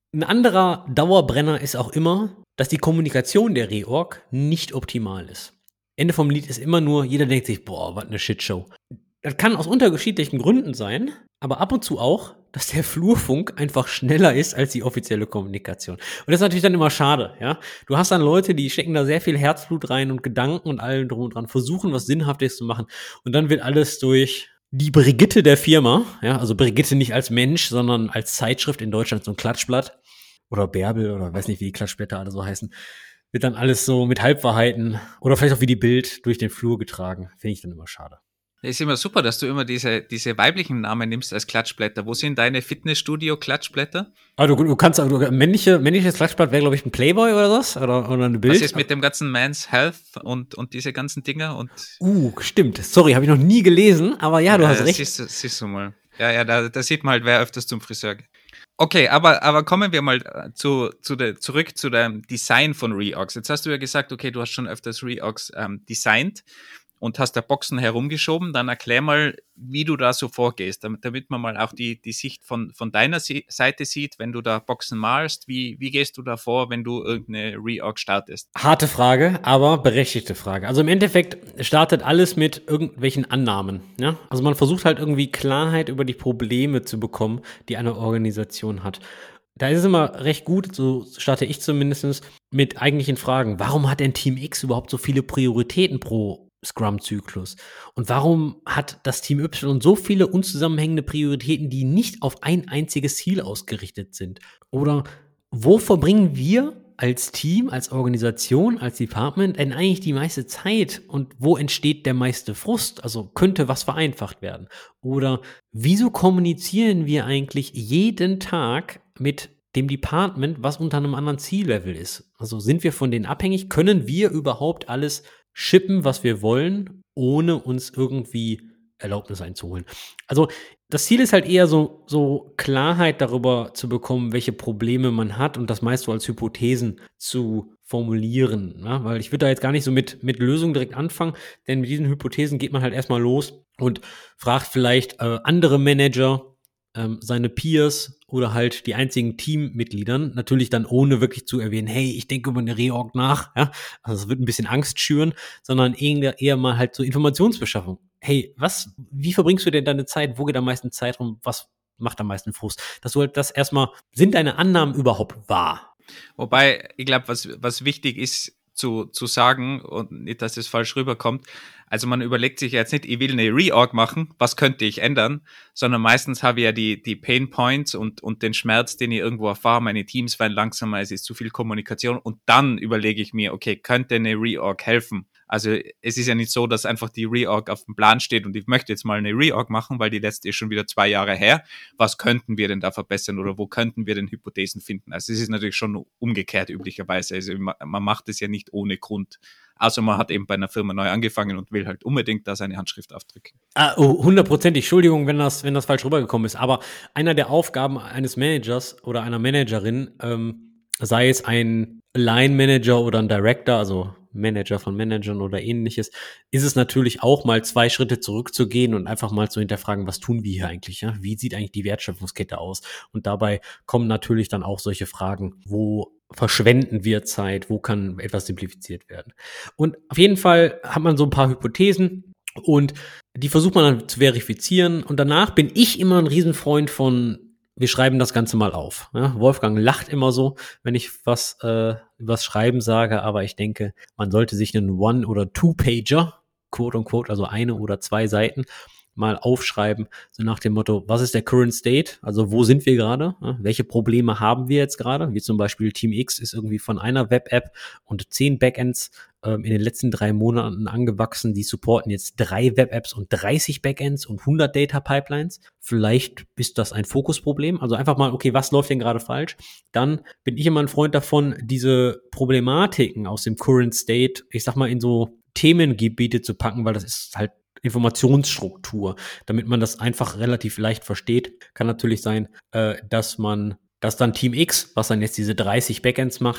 Ein anderer Dauerbrenner ist auch immer, dass die Kommunikation der Reorg nicht optimal ist. Ende vom Lied ist immer nur, jeder denkt sich, boah, was eine Shitshow. Das kann aus unterschiedlichen Gründen sein, aber ab und zu auch, dass der Flurfunk einfach schneller ist als die offizielle Kommunikation. Und das ist natürlich dann immer schade, ja. Du hast dann Leute, die stecken da sehr viel Herzblut rein und Gedanken und allem drum und dran, versuchen was Sinnhaftes zu machen und dann wird alles durch die Brigitte der Firma, ja, also Brigitte nicht als Mensch, sondern als Zeitschrift in Deutschland so ein Klatschblatt oder Bärbel oder weiß nicht, wie die Klatschblätter alle so heißen, wird dann alles so mit Halbwahrheiten oder vielleicht auch wie die Bild durch den Flur getragen. Finde ich dann immer schade. Es ist immer super, dass du immer diese, diese weiblichen Namen nimmst als Klatschblätter. Wo sind deine Fitnessstudio-Klatschblätter? Aber du, du kannst, du, männliche, männliches Klatschblatt wäre, glaube ich, ein Playboy oder was? Oder, oder eine Bild. Was ist mit dem ganzen Men's Health und, und diese ganzen Dinger? Und uh, stimmt. Sorry, habe ich noch nie gelesen, aber ja, du ja, hast recht. Siehst, siehst du mal. Ja, ja, da, da sieht man halt, wer öfters zum Friseur geht. Okay, aber, aber kommen wir mal zu, zu der, zurück zu dem Design von Reorgs. Jetzt hast du ja gesagt, okay, du hast schon öfters Reorgs ähm, designt und hast da Boxen herumgeschoben. Dann erklär mal, wie du da so vorgehst, damit, damit man mal auch die, die Sicht von, von deiner Seite sieht, wenn du da Boxen malst. Wie, wie gehst du da vor, wenn du irgendeine Reorg startest? Harte Frage, aber berechtigte Frage. Also im Endeffekt startet alles mit irgendwelchen Annahmen. Ja? Also man versucht halt irgendwie Klarheit über die Probleme zu bekommen, die eine Organisation hat. Da ist es immer recht gut, so starte ich zumindest, mit eigentlichen Fragen. Warum hat denn Team X überhaupt so viele Prioritäten pro Scrum-Zyklus? Und warum hat das Team Y so viele unzusammenhängende Prioritäten, die nicht auf ein einziges Ziel ausgerichtet sind? Oder wo verbringen wir als Team, als Organisation, als Department denn eigentlich die meiste Zeit und wo entsteht der meiste Frust? Also könnte was vereinfacht werden? Oder wieso kommunizieren wir eigentlich jeden Tag mit dem Department, was unter einem anderen Ziellevel ist? Also sind wir von denen abhängig? Können wir überhaupt alles shippen, was wir wollen, ohne uns irgendwie Erlaubnis einzuholen? Also das Ziel ist halt eher so, so Klarheit darüber zu bekommen, welche Probleme man hat und das meist so als Hypothesen zu formulieren. Ne? Weil ich würde da jetzt gar nicht so mit, mit Lösungen direkt anfangen, denn mit diesen Hypothesen geht man halt erstmal los und fragt vielleicht äh, andere Manager, ähm, seine Peers oder halt die einzigen Teammitgliedern, natürlich dann ohne wirklich zu erwähnen, hey, ich denke über eine Reorg nach, ja, also es wird ein bisschen Angst schüren, sondern eher, eher mal halt so Informationsbeschaffung. Hey, was, wie verbringst du denn deine Zeit? Wo geht am meisten Zeit rum? Was macht am meisten Frust? Dass du halt das erstmal, sind deine Annahmen überhaupt wahr? Wobei, ich glaube, was, was wichtig ist zu, zu sagen und nicht, dass es falsch rüberkommt, also man überlegt sich jetzt nicht, ich will eine Reorg machen, was könnte ich ändern, sondern meistens habe ich ja die, die Pain Points und, und den Schmerz, den ich irgendwo erfahre, meine Teams werden langsamer, es ist zu viel Kommunikation und dann überlege ich mir, okay, könnte eine Reorg helfen? Also es ist ja nicht so, dass einfach die Reorg auf dem Plan steht und ich möchte jetzt mal eine Reorg machen, weil die letzte ist schon wieder zwei Jahre her. Was könnten wir denn da verbessern oder wo könnten wir denn Hypothesen finden? Also es ist natürlich schon umgekehrt üblicherweise. Also man macht es ja nicht ohne Grund. Also man hat eben bei einer Firma neu angefangen und will halt unbedingt da seine Handschrift aufdrücken. Ah, oh, hundertprozentig. Entschuldigung, wenn das, wenn das falsch rübergekommen ist. Aber einer der Aufgaben eines Managers oder einer Managerin, ähm, sei es ein Line Manager oder ein Director, also Manager von Managern oder ähnliches, ist es natürlich auch mal zwei Schritte zurückzugehen und einfach mal zu hinterfragen, was tun wir hier eigentlich? Ja? Wie sieht eigentlich die Wertschöpfungskette aus? Und dabei kommen natürlich dann auch solche Fragen, wo verschwenden wir Zeit? Wo kann etwas simplifiziert werden? Und auf jeden Fall hat man so ein paar Hypothesen und die versucht man dann zu verifizieren. Und danach bin ich immer ein Riesenfreund von, wir schreiben das Ganze mal auf. Ja, Wolfgang lacht immer so, wenn ich was äh, übers Schreiben sage, aber ich denke, man sollte sich einen One- oder Two-Pager, quote unquote, also eine oder zwei Seiten, mal aufschreiben, so nach dem Motto, was ist der Current State? Also wo sind wir gerade? Ja, welche Probleme haben wir jetzt gerade? Wie zum Beispiel Team X ist irgendwie von einer Web-App und zehn Backends ähm, in den letzten drei Monaten angewachsen. Die supporten jetzt drei Web-Apps und dreißig Backends und hundert Data-Pipelines. Vielleicht ist das ein Fokusproblem. Also einfach mal, okay, was läuft denn gerade falsch? Dann bin ich immer ein Freund davon, diese Problematiken aus dem Current State, ich sag mal, in so Themengebiete zu packen, weil das ist halt Informationsstruktur, damit man das einfach relativ leicht versteht. Kann natürlich sein, äh, dass man, dass dann Team X, was dann jetzt diese dreißig Backends macht,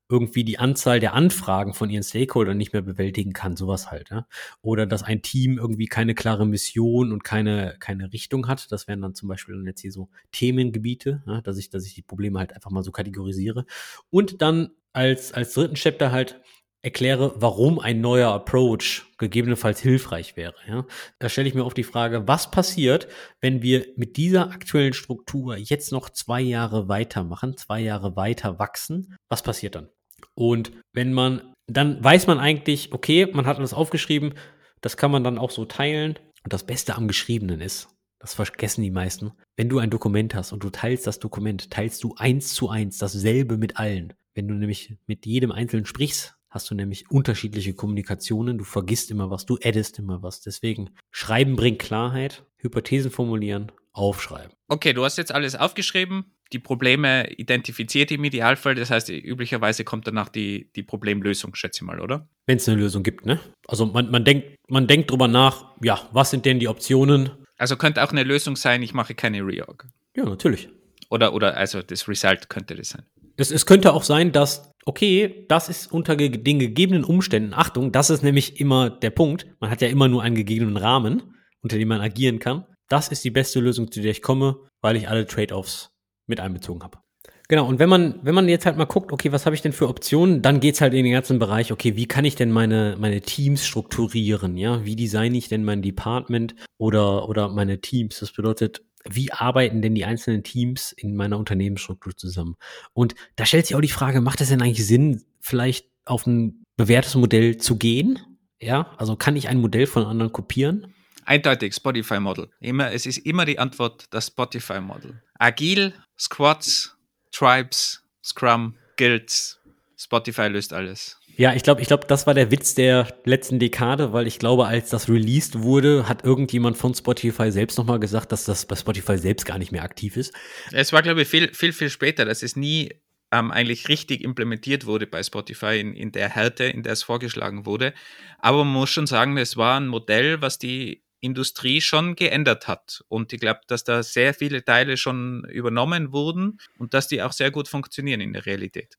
irgendwie die Anzahl der Anfragen von ihren Stakeholdern nicht mehr bewältigen kann, sowas halt, ja. Oder dass ein Team irgendwie keine klare Mission und keine, keine Richtung hat. Das wären dann zum Beispiel dann jetzt hier so Themengebiete, ja, dass ich, dass ich die Probleme halt einfach mal so kategorisiere. Und dann als, als dritten Chapter halt erkläre, warum ein neuer Approach gegebenenfalls hilfreich wäre. Ja? Da stelle ich mir oft die Frage, was passiert, wenn wir mit dieser aktuellen Struktur jetzt noch zwei Jahre weitermachen, zwei Jahre weiter wachsen? Was passiert dann? Und wenn man, dann weiß man eigentlich, okay, man hat alles aufgeschrieben, das kann man dann auch so teilen. Und das Beste am Geschriebenen ist, das vergessen die meisten, wenn du ein Dokument hast und du teilst das Dokument, teilst du eins zu eins dasselbe mit allen. Wenn du nämlich mit jedem Einzelnen sprichst, hast du nämlich unterschiedliche Kommunikationen, du vergisst immer was, du addest immer was. Deswegen, Schreiben bringt Klarheit, Hypothesen formulieren, aufschreiben. Okay, du hast jetzt alles aufgeschrieben, die Probleme identifiziert im Idealfall, das heißt, üblicherweise kommt danach die, die Problemlösung, schätze ich mal, oder? Wenn es eine Lösung gibt, ne? Also man, man denkt, man denkt drüber nach, ja, was sind denn die Optionen? Also könnte auch eine Lösung sein, ich mache keine Reorg. Ja, natürlich. Oder, oder also das Result könnte das sein. Es, es könnte auch sein, dass, okay, das ist unter ge- den gegebenen Umständen, Achtung, das ist nämlich immer der Punkt, man hat ja immer nur einen gegebenen Rahmen, unter dem man agieren kann. Das ist die beste Lösung, zu der ich komme, weil ich alle Trade-offs mit einbezogen habe. Genau, und wenn man, wenn man jetzt halt mal guckt, okay, was habe ich denn für Optionen, dann geht's halt in den ganzen Bereich, okay, wie kann ich denn meine, meine Teams strukturieren, ja, wie designe ich denn mein Department oder, oder meine Teams, das bedeutet, wie arbeiten denn die einzelnen Teams in meiner Unternehmensstruktur zusammen? Und da stellt sich auch die Frage, macht es denn eigentlich Sinn, vielleicht auf ein bewährtes Modell zu gehen? Ja, also kann ich ein Modell von anderen kopieren? Eindeutig, Spotify-Model. Immer, es ist immer die Antwort, das Spotify-Model. Agil, Squads, Tribes, Scrum, Guilds, Spotify löst alles. Ja, ich glaube, ich glaube, das war der Witz der letzten Dekade, weil ich glaube, als das released wurde, hat irgendjemand von Spotify selbst nochmal gesagt, dass das bei Spotify selbst gar nicht mehr aktiv ist. Es war, glaube ich, viel, viel, viel später, dass es nie ähm, eigentlich richtig implementiert wurde bei Spotify in, in der Härte, in der es vorgeschlagen wurde. Aber man muss schon sagen, es war ein Modell, was die Industrie schon geändert hat. Und ich glaube, dass da sehr viele Teile schon übernommen wurden und dass die auch sehr gut funktionieren in der Realität.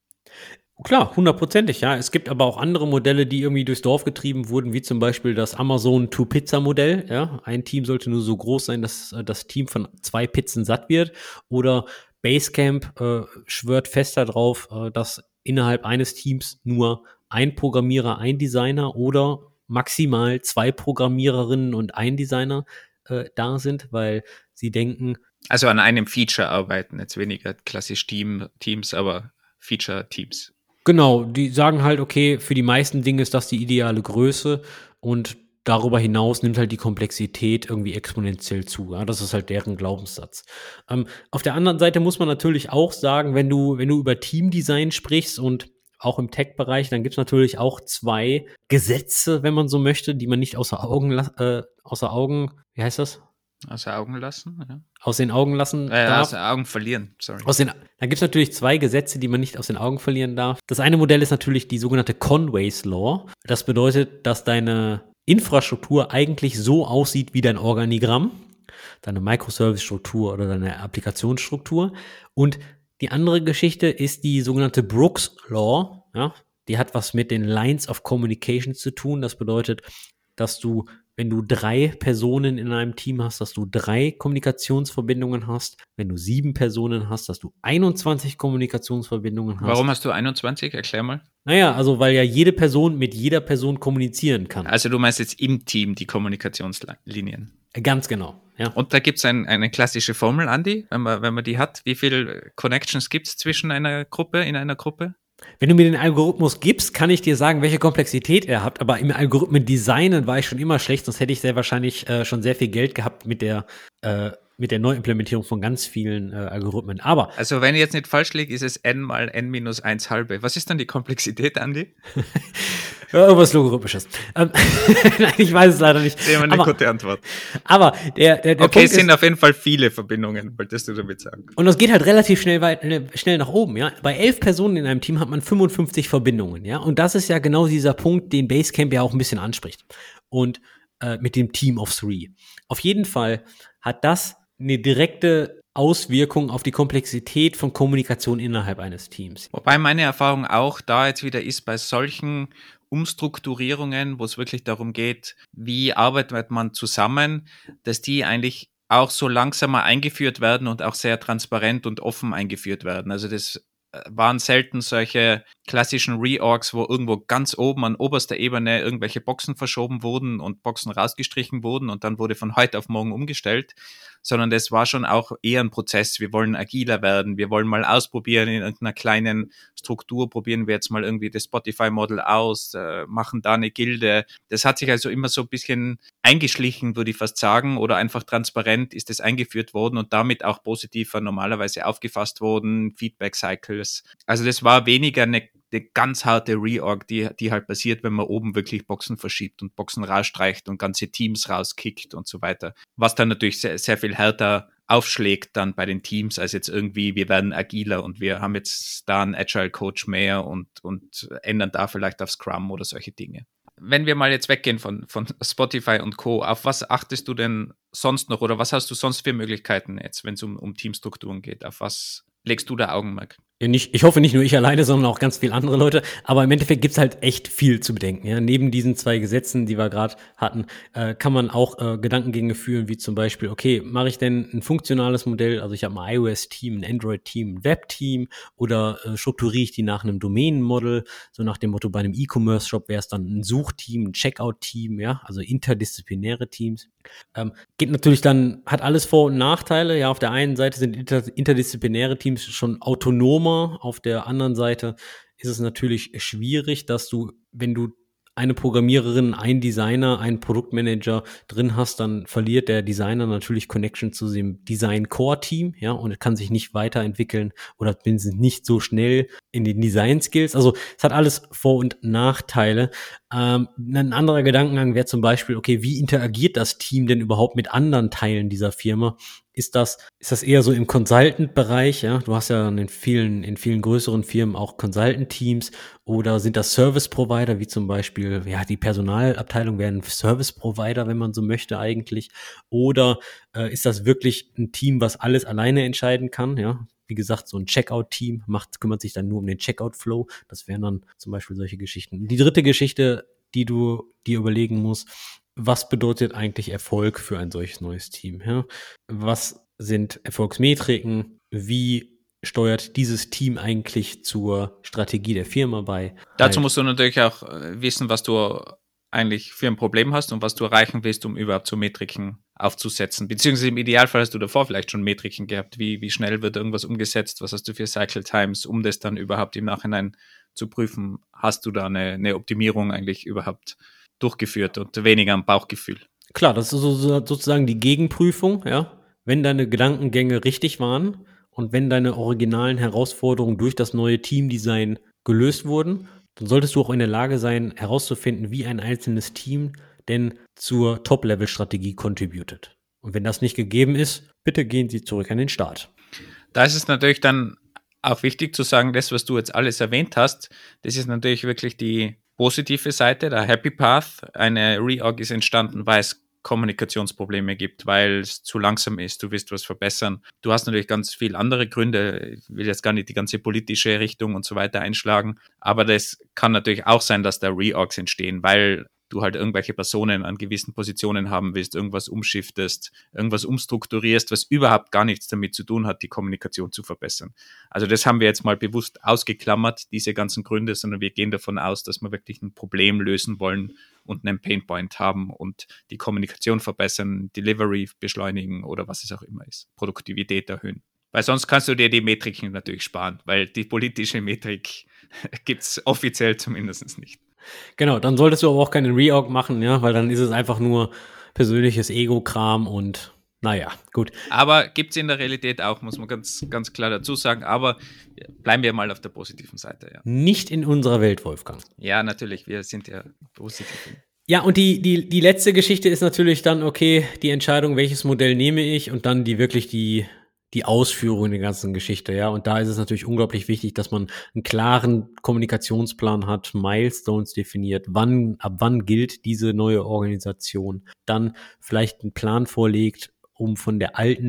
Klar, hundertprozentig, ja. Es gibt aber auch andere Modelle, die irgendwie durchs Dorf getrieben wurden, wie zum Beispiel das Amazon Two-Pizza-Modell. Ja, ein Team sollte nur so groß sein, dass äh, das Team von zwei Pizzen satt wird. Oder Basecamp äh, schwört fest darauf, äh, dass innerhalb eines Teams nur ein Programmierer, ein Designer oder maximal zwei Programmiererinnen und ein Designer äh, da sind, weil sie denken, also an einem Feature arbeiten, jetzt weniger klassisch Team, Teams, aber Feature-Teams. Genau, die sagen halt, okay, für die meisten Dinge ist das die ideale Größe und darüber hinaus nimmt halt die Komplexität irgendwie exponentiell zu. Ja? Das ist halt deren Glaubenssatz. Ähm, auf der anderen Seite muss man natürlich auch sagen, wenn du, wenn du über Teamdesign sprichst und auch im Tech-Bereich, dann gibt es natürlich auch zwei Gesetze, wenn man so möchte, die man nicht außer Augen, äh, außer Augen, wie heißt das? Außer Augen lassen, ja. Aus den Augen lassen äh, darf. Aus den Augen verlieren, sorry. Aus den, da gibt es natürlich zwei Gesetze, die man nicht aus den Augen verlieren darf. Das eine Modell ist natürlich die sogenannte Conway's Law. Das bedeutet, dass deine Infrastruktur eigentlich so aussieht wie dein Organigramm, deine Microservice-Struktur oder deine Applikationsstruktur. Und die andere Geschichte ist die sogenannte Brooks Law. Ja, die hat was mit den Lines of Communication zu tun. Das bedeutet, dass du, wenn du drei Personen in einem Team hast, dass du drei Kommunikationsverbindungen hast. Wenn du sieben Personen hast, dass du einundzwanzig Kommunikationsverbindungen hast. Warum hast du einundzwanzig? Erklär mal. Naja, also weil ja jede Person mit jeder Person kommunizieren kann. Also du meinst jetzt im Team die Kommunikationslinien. Ganz genau, ja. Und da gibt es ein, eine klassische Formel, Andi, wenn man, wenn man die hat. Wie viele Connections gibt es zwischen einer Gruppe, in einer Gruppe? Wenn du mir den Algorithmus gibst, kann ich dir sagen, welche Komplexität er hat. Aber im Algorithmen-Designen war ich schon immer schlecht, sonst hätte ich sehr wahrscheinlich äh, schon sehr viel Geld gehabt mit der, äh, mit der Neuimplementierung von ganz vielen äh, Algorithmen. Aber also wenn ich jetzt nicht falsch liege, ist es n mal n minus eins halbe. Was ist dann die Komplexität, Andi? Ja, irgendwas Logarithmisches. Ähm, Nein, ich weiß es leider nicht. Sehr eine aber, gute Antwort. Aber der, der, der okay, Punkt es sind ist, auf jeden Fall viele Verbindungen, wolltest du damit sagen. Und das geht halt relativ schnell weit, schnell nach oben, ja. Bei elf Personen in einem Team hat man fünfundfünfzig Verbindungen, ja. Und das ist ja genau dieser Punkt, den Basecamp ja auch ein bisschen anspricht. Und äh, mit dem Team of Three. Auf jeden Fall hat das eine direkte Auswirkungen auf die Komplexität von Kommunikation innerhalb eines Teams. Wobei meine Erfahrung auch da jetzt wieder ist, bei solchen Umstrukturierungen, wo es wirklich darum geht, wie arbeitet man zusammen, dass die eigentlich auch so langsamer eingeführt werden und auch sehr transparent und offen eingeführt werden. Also das waren selten solche klassischen Reorgs, wo irgendwo ganz oben an oberster Ebene irgendwelche Boxen verschoben wurden und Boxen rausgestrichen wurden und dann wurde von heute auf morgen umgestellt, sondern das war schon auch eher ein Prozess. Wir wollen agiler werden, wir wollen mal ausprobieren in irgendeiner kleinen Struktur, probieren wir jetzt mal irgendwie das Spotify-Model aus, äh, machen da eine Gilde. Das hat sich also immer so ein bisschen eingeschlichen, würde ich fast sagen, oder einfach transparent ist das eingeführt worden und damit auch positiver normalerweise aufgefasst worden, Feedback-Cycles. Also das war weniger eine, eine ganz harte Reorg, die, die halt passiert, wenn man oben wirklich Boxen verschiebt und Boxen rausstreicht und ganze Teams rauskickt und so weiter. Was dann natürlich sehr, sehr viel härter aufschlägt dann bei den Teams, als jetzt irgendwie, wir werden agiler und wir haben jetzt da einen Agile-Coach mehr und, und ändern da vielleicht auf Scrum oder solche Dinge. Wenn wir mal jetzt weggehen von, von Spotify und Co., auf was achtest du denn sonst noch oder was hast du sonst für Möglichkeiten jetzt, wenn es um, um Teamstrukturen geht? Auf was legst du da Augenmerk? Ja, nicht, ich hoffe nicht nur ich alleine, sondern auch ganz viele andere Leute. Aber im Endeffekt gibt's halt echt viel zu bedenken. Ja? Neben diesen zwei Gesetzen, die wir gerade hatten, äh, kann man auch äh, Gedankengänge führen, wie zum Beispiel, okay, mache ich denn ein funktionales Modell? Also ich habe ein iOS-Team, ein Android-Team, ein Web-Team oder äh, strukturiere ich die nach einem Domain-Model? So nach dem Motto, bei einem E-Commerce-Shop wäre es dann ein Suchteam, ein Checkout-Team, ja, also interdisziplinäre Teams. Ähm, geht natürlich dann, hat alles Vor- und Nachteile. Ja, auf der einen Seite sind inter, interdisziplinäre Teams schon autonomer, auf der anderen Seite ist es natürlich schwierig, dass du, wenn du eine Programmiererin, einen Designer, einen Produktmanager drin hast, dann verliert der Designer natürlich Connection zu dem Design-Core-Team, ja, und kann sich nicht weiterentwickeln oder mindestens nicht so schnell in den Design-Skills. Also es hat alles Vor- und Nachteile. Ähm, ein anderer Gedankengang wäre zum Beispiel, okay, wie interagiert das Team denn überhaupt mit anderen Teilen dieser Firma? Ist das, ist das eher so im Consultant-Bereich, ja? Du hast ja in vielen, in vielen größeren Firmen auch Consultant-Teams oder sind das Service-Provider, wie zum Beispiel, ja, die Personalabteilung wäre ein Service-Provider, wenn man so möchte eigentlich. Oder äh, ist das wirklich ein Team, was alles alleine entscheiden kann, ja? Wie gesagt, so ein Checkout-Team macht, kümmert sich dann nur um den Checkout-Flow. Das wären dann zum Beispiel solche Geschichten. Die dritte Geschichte, die du dir überlegen musst, was bedeutet eigentlich Erfolg für ein solches neues Team? Ja? Was sind Erfolgsmetriken? Wie steuert dieses Team eigentlich zur Strategie der Firma bei? Dazu Halt. musst du natürlich auch wissen, was du eigentlich für ein Problem hast und was du erreichen willst, um überhaupt so Metriken aufzusetzen. Beziehungsweise im Idealfall hast du davor vielleicht schon Metriken gehabt. Wie, wie schnell wird irgendwas umgesetzt? Was hast du für Cycle Times, um das dann überhaupt im Nachhinein zu prüfen? Hast du da eine, eine Optimierung eigentlich überhaupt durchgeführt und weniger am Bauchgefühl? Klar, das ist so, sozusagen die Gegenprüfung, ja. Wenn deine Gedankengänge richtig waren und wenn deine originalen Herausforderungen durch das neue Teamdesign gelöst wurden, dann solltest du auch in der Lage sein, herauszufinden, wie ein einzelnes Team denn zur Top-Level-Strategie contributed. Und wenn das nicht gegeben ist, bitte gehen Sie zurück an den Start. Da ist es natürlich dann auch wichtig zu sagen, das, was du jetzt alles erwähnt hast, das ist natürlich wirklich die positive Seite, der Happy Path. Eine Reorg ist entstanden, weil es Kommunikationsprobleme gibt, weil es zu langsam ist, du willst was verbessern. Du hast natürlich ganz viele andere Gründe, ich will jetzt gar nicht die ganze politische Richtung und so weiter einschlagen, aber das kann natürlich auch sein, dass da Reorgs entstehen, weil du halt irgendwelche Personen an gewissen Positionen haben willst, irgendwas umschiftest, irgendwas umstrukturierst, was überhaupt gar nichts damit zu tun hat, die Kommunikation zu verbessern. Also das haben wir jetzt mal bewusst ausgeklammert, diese ganzen Gründe, sondern wir gehen davon aus, dass wir wirklich ein Problem lösen wollen und einen Painpoint haben und die Kommunikation verbessern, Delivery beschleunigen oder was es auch immer ist, Produktivität erhöhen. Weil sonst kannst du dir die Metriken natürlich sparen, weil die politische Metrik gibt es offiziell zumindest nicht. Genau, dann solltest du aber auch keine Reorg machen, ja, weil dann ist es einfach nur persönliches Ego-Kram und naja, gut. Aber gibt es in der Realität auch, muss man ganz, ganz klar dazu sagen, aber bleiben wir mal auf der positiven Seite. Ja. Nicht in unserer Welt, Wolfgang. Ja, natürlich, wir sind ja positiv. Ja, und die, die, die letzte Geschichte ist natürlich dann, okay, die Entscheidung, welches Modell nehme ich und dann die wirklich die die Ausführung der ganzen Geschichte, ja. Und da ist es natürlich unglaublich wichtig, dass man einen klaren Kommunikationsplan hat, Milestones definiert, wann, ab wann gilt diese neue Organisation, dann vielleicht einen Plan vorlegt, um von der alten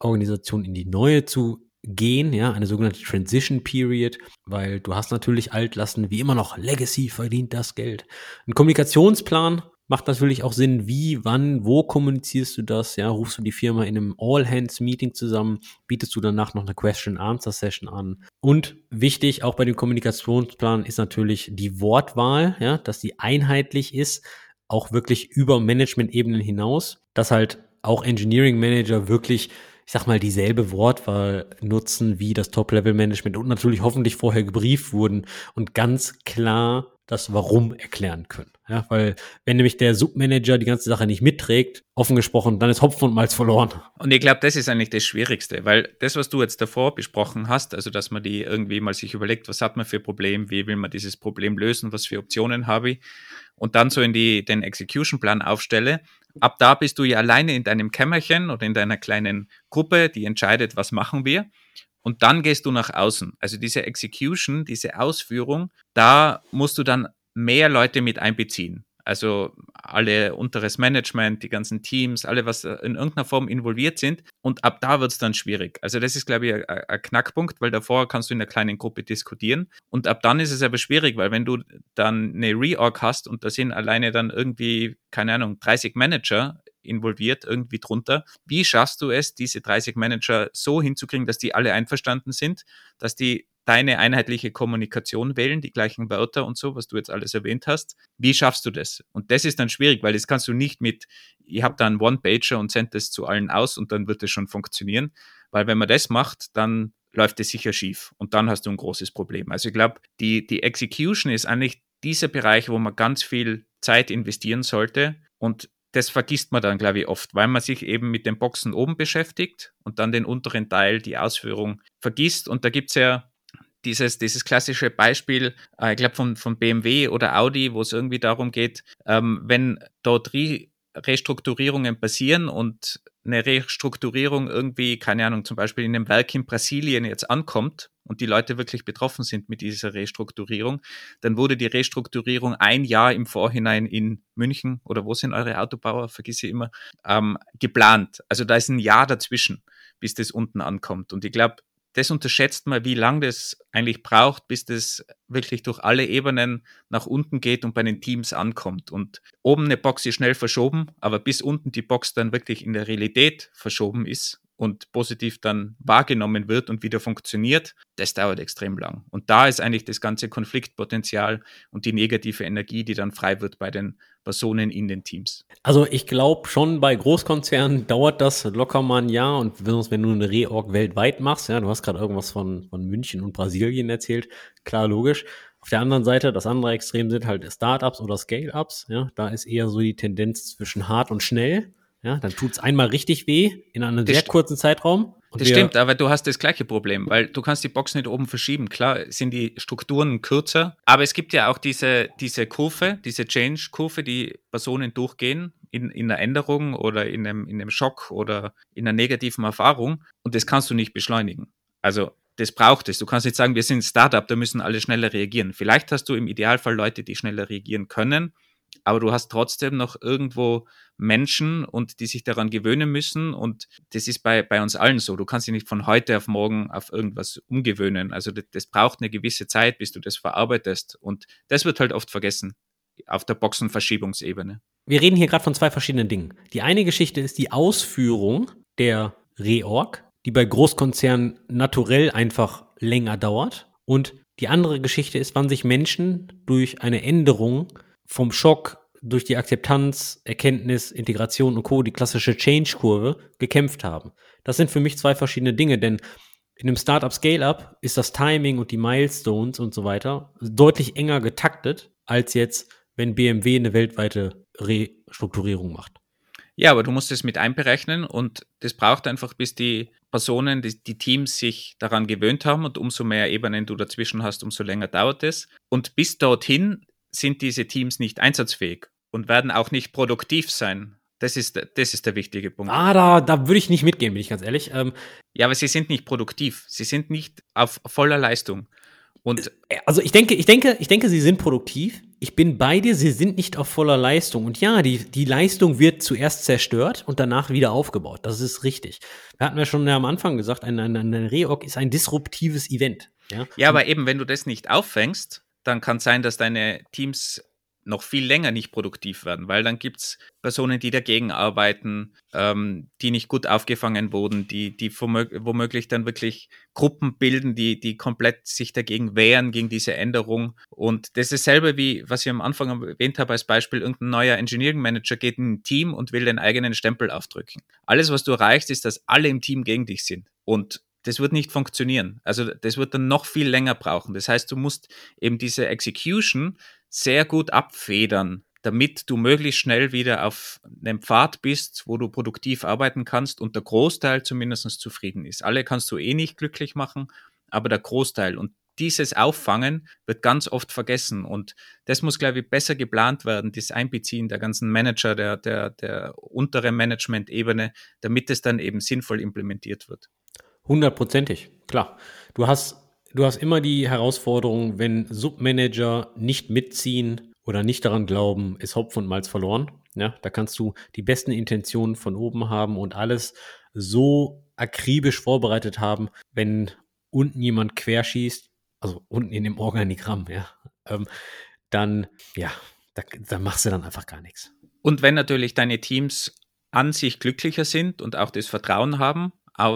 Organisation in die neue zu gehen, ja, eine sogenannte Transition Period, weil du hast natürlich Altlasten, wie immer noch Legacy verdient das Geld. Ein Kommunikationsplan macht natürlich auch Sinn, wie, wann, wo kommunizierst du das, ja, rufst du die Firma in einem All-Hands-Meeting zusammen, bietest du danach noch eine Question-Answer-Session an. Und wichtig, auch bei dem Kommunikationsplan ist natürlich die Wortwahl, ja, dass die einheitlich ist, auch wirklich über Management-Ebenen hinaus, dass halt auch Engineering-Manager wirklich, ich sag mal, dieselbe Wortwahl nutzen wie das Top-Level-Management und natürlich hoffentlich vorher gebrieft wurden und ganz klar das Warum erklären können. Ja, weil wenn nämlich der Submanager die ganze Sache nicht mitträgt, offen gesprochen, dann ist Hopfen und Malz verloren. Und ich glaube, das ist eigentlich das Schwierigste, weil das, was du jetzt davor besprochen hast, also dass man die irgendwie mal sich überlegt, was hat man für ein Problem, wie will man dieses Problem lösen, was für Optionen habe ich, und dann so in die, den Execution-Plan aufstelle, ab da bist du ja alleine in deinem Kämmerchen oder in deiner kleinen Gruppe, die entscheidet, was machen wir. Und dann gehst du nach außen. Also diese Execution, diese Ausführung, da musst du dann mehr Leute mit einbeziehen. Also alle unteres Management, die ganzen Teams, alle, was in irgendeiner Form involviert sind. Und ab da wird es dann schwierig. Also das ist, glaube ich, ein, ein Knackpunkt, weil davor kannst du in einer kleinen Gruppe diskutieren. Und ab dann ist es aber schwierig, weil wenn du dann eine Reorg hast und da sind alleine dann irgendwie, keine Ahnung, dreißig Manager involviert, irgendwie drunter. Wie schaffst du es, diese dreißig Manager so hinzukriegen, dass die alle einverstanden sind, dass die deine einheitliche Kommunikation wählen, die gleichen Wörter und so, was du jetzt alles erwähnt hast. Wie schaffst du das? Und das ist dann schwierig, weil das kannst du nicht mit, ich habe da einen One-Pager und sende das zu allen aus und dann wird das schon funktionieren. Weil wenn man das macht, dann läuft es sicher schief und dann hast du ein großes Problem. Also ich glaube, die, die Execution ist eigentlich dieser Bereich, wo man ganz viel Zeit investieren sollte, und das vergisst man dann, glaube ich, oft, weil man sich eben mit den Boxen oben beschäftigt und dann den unteren Teil, die Ausführung, vergisst. Und da gibt es ja dieses, dieses klassische Beispiel, äh, ich glaube von, von B M W oder Audi, wo es irgendwie darum geht, ähm, wenn dort Re- Restrukturierungen passieren und eine Restrukturierung irgendwie, keine Ahnung, zum Beispiel in einem Werk in Brasilien jetzt ankommt und die Leute wirklich betroffen sind mit dieser Restrukturierung, dann wurde die Restrukturierung ein Jahr im Vorhinein in München, oder wo sind eure Autobauer, vergesse ich immer, ähm, geplant. Also da ist ein Jahr dazwischen, bis das unten ankommt. Und ich glaube, das unterschätzt man, wie lange das eigentlich braucht, bis das wirklich durch alle Ebenen nach unten geht und bei den Teams ankommt. Und oben eine Box ist schnell verschoben, aber bis unten die Box dann wirklich in der Realität verschoben ist und positiv dann wahrgenommen wird und wieder funktioniert, das dauert extrem lang. Und da ist eigentlich das ganze Konfliktpotenzial und die negative Energie, die dann frei wird bei den Personen in den Teams. Also ich glaube schon, bei Großkonzernen dauert das locker mal ein Jahr, und wenn du eine Reorg weltweit machst, ja, du hast gerade irgendwas von, von München und Brasilien erzählt, klar, logisch. Auf der anderen Seite, das andere Extrem sind halt Startups oder Scale-Ups, ja, da ist eher so die Tendenz zwischen hart und schnell. Ja, dann tut's einmal richtig weh in einem Das sehr st- kurzen Zeitraum. Und Das wir- stimmt, aber du hast das gleiche Problem, weil du kannst die Box nicht oben verschieben. Klar sind die Strukturen kürzer, aber es gibt ja auch diese, diese Kurve, diese Change-Kurve, die Personen durchgehen in, in einer Änderung oder in einem, in einem Schock oder in einer negativen Erfahrung, und das kannst du nicht beschleunigen. Also das braucht es. Du kannst nicht sagen, wir sind ein Startup, da müssen alle schneller reagieren. Vielleicht hast du im Idealfall Leute, die schneller reagieren können, aber du hast trotzdem noch irgendwo Menschen, und die sich daran gewöhnen müssen, und das ist bei, bei uns allen so. Du kannst dich nicht von heute auf morgen auf irgendwas umgewöhnen. Also das, das braucht eine gewisse Zeit, bis du das verarbeitest, und das wird halt oft vergessen auf der Boxenverschiebungsebene. Wir reden hier gerade von zwei verschiedenen Dingen. Die eine Geschichte ist die Ausführung der Reorg, die bei Großkonzernen naturell einfach länger dauert. Und die andere Geschichte ist, wann sich Menschen durch eine Änderung vom Schock, durch die Akzeptanz, Erkenntnis, Integration und Co., die klassische Change-Kurve, gekämpft haben. Das sind für mich zwei verschiedene Dinge, denn in einem Startup Scale-Up ist das Timing und die Milestones und so weiter deutlich enger getaktet, als jetzt, wenn B M W eine weltweite Restrukturierung macht. Ja, aber du musst es mit einberechnen, und das braucht einfach, bis die Personen, die, die Teams sich daran gewöhnt haben, und umso mehr Ebenen du dazwischen hast, umso länger dauert es. Und bis dorthin sind diese Teams nicht einsatzfähig und werden auch nicht produktiv sein. Das ist, das ist der wichtige Punkt. Ah, da, da würde ich nicht mitgehen, bin ich ganz ehrlich. Ähm, Ja, aber sie sind nicht produktiv. Sie sind nicht auf voller Leistung. Und also ich denke, ich denke, ich denke, sie sind produktiv, Ich bin bei dir, sie sind nicht auf voller Leistung. Und ja, die, die Leistung wird zuerst zerstört und danach wieder aufgebaut. Das ist richtig. Wir hatten ja schon am Anfang gesagt, ein, ein, ein Reorg ist ein disruptives Event. Ja, ja, aber eben, wenn du das nicht auffängst, dann kann es sein, dass deine Teams noch viel länger nicht produktiv werden, weil dann gibt es Personen, die dagegen arbeiten, ähm, die nicht gut aufgefangen wurden, die, die womöglich dann wirklich Gruppen bilden, die, die komplett sich dagegen wehren, gegen diese Änderung. Und das ist dasselbe wie, was ich am Anfang erwähnt habe als Beispiel, irgendein neuer Engineering Manager geht in ein Team und will den eigenen Stempel aufdrücken. Alles, was du erreichst, ist, dass alle im Team gegen dich sind. Und das wird nicht funktionieren. Also das wird dann noch viel länger brauchen. Das heißt, du musst eben diese Execution sehr gut abfedern, damit du möglichst schnell wieder auf einem Pfad bist, wo du produktiv arbeiten kannst und der Großteil zumindest zufrieden ist. Alle kannst du eh nicht glücklich machen, aber der Großteil. Und dieses Auffangen wird ganz oft vergessen. Und das muss, glaube ich, besser geplant werden, das Einbeziehen der ganzen Manager, der, der, der unteren Management-Ebene, damit es dann eben sinnvoll implementiert wird. Hundertprozentig, klar. Du hast, du hast immer die Herausforderung, wenn Submanager nicht mitziehen oder nicht daran glauben, ist Hopfen und Malz verloren. Ja, da kannst du die besten Intentionen von oben haben und alles so akribisch vorbereitet haben, wenn unten jemand querschießt, also unten in dem Organigramm, ja, ähm, dann, ja, da, da machst du dann einfach gar nichts. Und wenn natürlich deine Teams an sich glücklicher sind und auch das Vertrauen haben,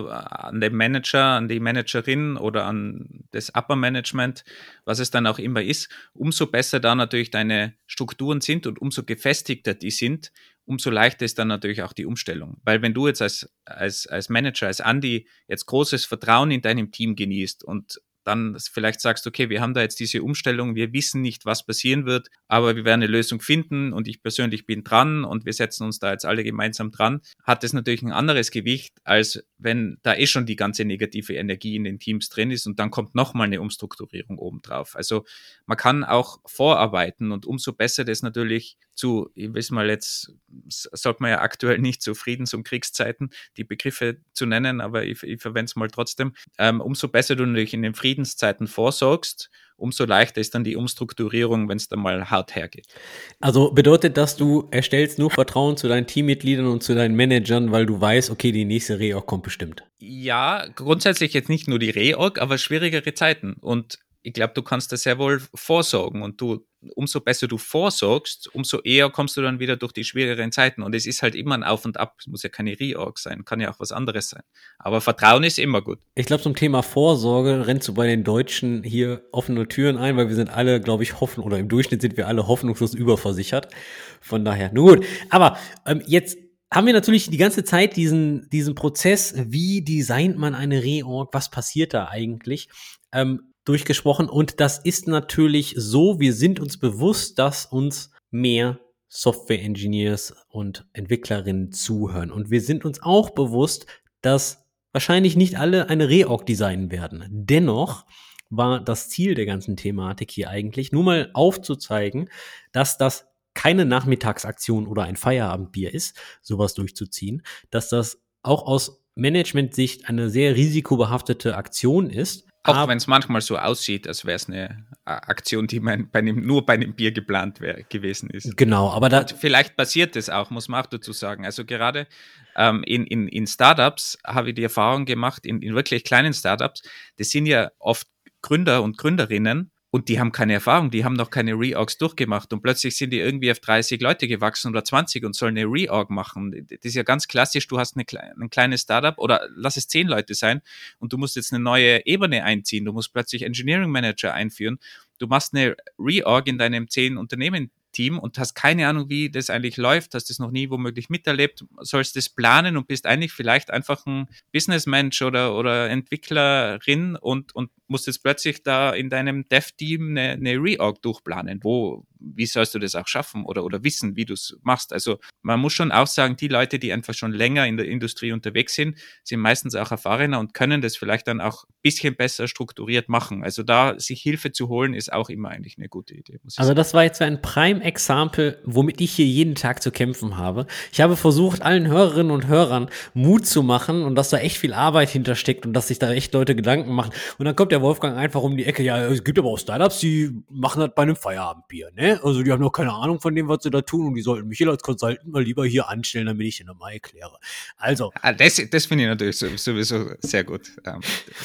an den Manager, an die Managerin oder an das Upper Management, was es dann auch immer ist, umso besser da natürlich deine Strukturen sind und umso gefestigter die sind, umso leichter ist dann natürlich auch die Umstellung. Weil wenn du jetzt als, als, als Manager, als Andi jetzt großes Vertrauen in deinem Team genießt und dann vielleicht sagst, okay, wir haben da jetzt diese Umstellung, wir wissen nicht, was passieren wird, aber wir werden eine Lösung finden und ich persönlich bin dran und wir setzen uns da jetzt alle gemeinsam dran, hat das natürlich ein anderes Gewicht, als wenn da eh schon die ganze negative Energie in den Teams drin ist und dann kommt nochmal eine Umstrukturierung obendrauf. Also man kann auch vorarbeiten und umso besser das natürlich zu, ich weiß mal, jetzt sollte man ja aktuell nicht zu Friedens- und Kriegszeiten die Begriffe zu nennen, aber ich, ich verwende es mal trotzdem, ähm, umso besser du natürlich in den Friedenszeiten vorsorgst, umso leichter ist dann die Umstrukturierung, wenn es dann mal hart hergeht. Also bedeutet das, du erstellst nur Vertrauen zu deinen Teammitgliedern und zu deinen Managern, weil du weißt, okay, die nächste Reorg kommt bestimmt? Ja, grundsätzlich jetzt nicht nur die Reorg, aber schwierigere Zeiten. Und ich glaube, du kannst das sehr wohl vorsorgen und du, umso besser du vorsorgst, umso eher kommst du dann wieder durch die schwierigeren Zeiten. Und es ist halt immer ein Auf und Ab. Es muss ja keine Reorg sein, kann ja auch was anderes sein. Aber Vertrauen ist immer gut. Ich glaube, zum Thema Vorsorge rennst du bei den Deutschen hier offene Türen ein, weil wir sind alle, glaube ich, hoffen, oder im Durchschnitt sind wir alle hoffnungslos überversichert. Von daher, nur gut. Aber ähm, jetzt haben wir natürlich die ganze Zeit diesen, diesen Prozess, wie designt man eine Reorg, was passiert da eigentlich, ähm, durchgesprochen. Und das ist natürlich so, wir sind uns bewusst, dass uns mehr Software-Engineers und Entwicklerinnen zuhören. Und wir sind uns auch bewusst, dass wahrscheinlich nicht alle eine Reorg designen werden. Dennoch war das Ziel der ganzen Thematik hier eigentlich, nur mal aufzuzeigen, dass das keine Nachmittagsaktion oder ein Feierabendbier ist, sowas durchzuziehen, dass das auch aus Management-Sicht eine sehr risikobehaftete Aktion ist. Auch wenn es manchmal so aussieht, als wäre es eine Aktion, die man bei einem, nur bei einem Bier geplant wär, gewesen ist. Genau, aber da... Und vielleicht passiert das auch, muss man auch dazu sagen. Also gerade ähm, in, in, in Startups habe ich die Erfahrung gemacht, in, in wirklich kleinen Startups, das sind ja oft Gründer und Gründerinnen, und die haben keine Erfahrung, die haben noch keine Reorgs durchgemacht und plötzlich sind die irgendwie auf dreißig Leute gewachsen oder zwanzig und sollen eine Reorg machen. Das ist ja ganz klassisch, du hast eine, ein kleines Startup oder lass es zehn Leute sein und du musst jetzt eine neue Ebene einziehen, du musst plötzlich Engineering Manager einführen, du machst eine Reorg in deinem zehn Unternehmen Team und hast keine Ahnung, wie das eigentlich läuft, hast das noch nie womöglich miterlebt, sollst das planen und bist eigentlich vielleicht einfach ein Businessmensch oder, oder Entwicklerin und, und musst jetzt plötzlich da in deinem Dev-Team eine, eine Reorg durchplanen. Wo, wie sollst du das auch schaffen oder, oder wissen, wie du es machst? Also man muss schon auch sagen, die Leute, die einfach schon länger in der Industrie unterwegs sind, sind meistens auch erfahrener und können das vielleicht dann auch ein bisschen besser strukturiert machen. Also da sich Hilfe zu holen, ist auch immer eigentlich eine gute Idee. Muss ich also sagen. Das war jetzt ein Prime-Example, womit ich hier jeden Tag zu kämpfen habe. Ich habe versucht, allen Hörerinnen und Hörern Mut zu machen und dass da echt viel Arbeit hintersteckt und dass sich da echt Leute Gedanken machen. Und dann kommt der der Wolfgang einfach um die Ecke, ja, es gibt aber auch Startups, die machen das bei einem Feierabendbier, ne? Also die haben noch keine Ahnung von dem, was sie da tun und die sollten mich hier als Consultant mal lieber hier anstellen, damit ich den nochmal erkläre. Also. Ah, das das finde ich natürlich sowieso sehr gut. Ähm.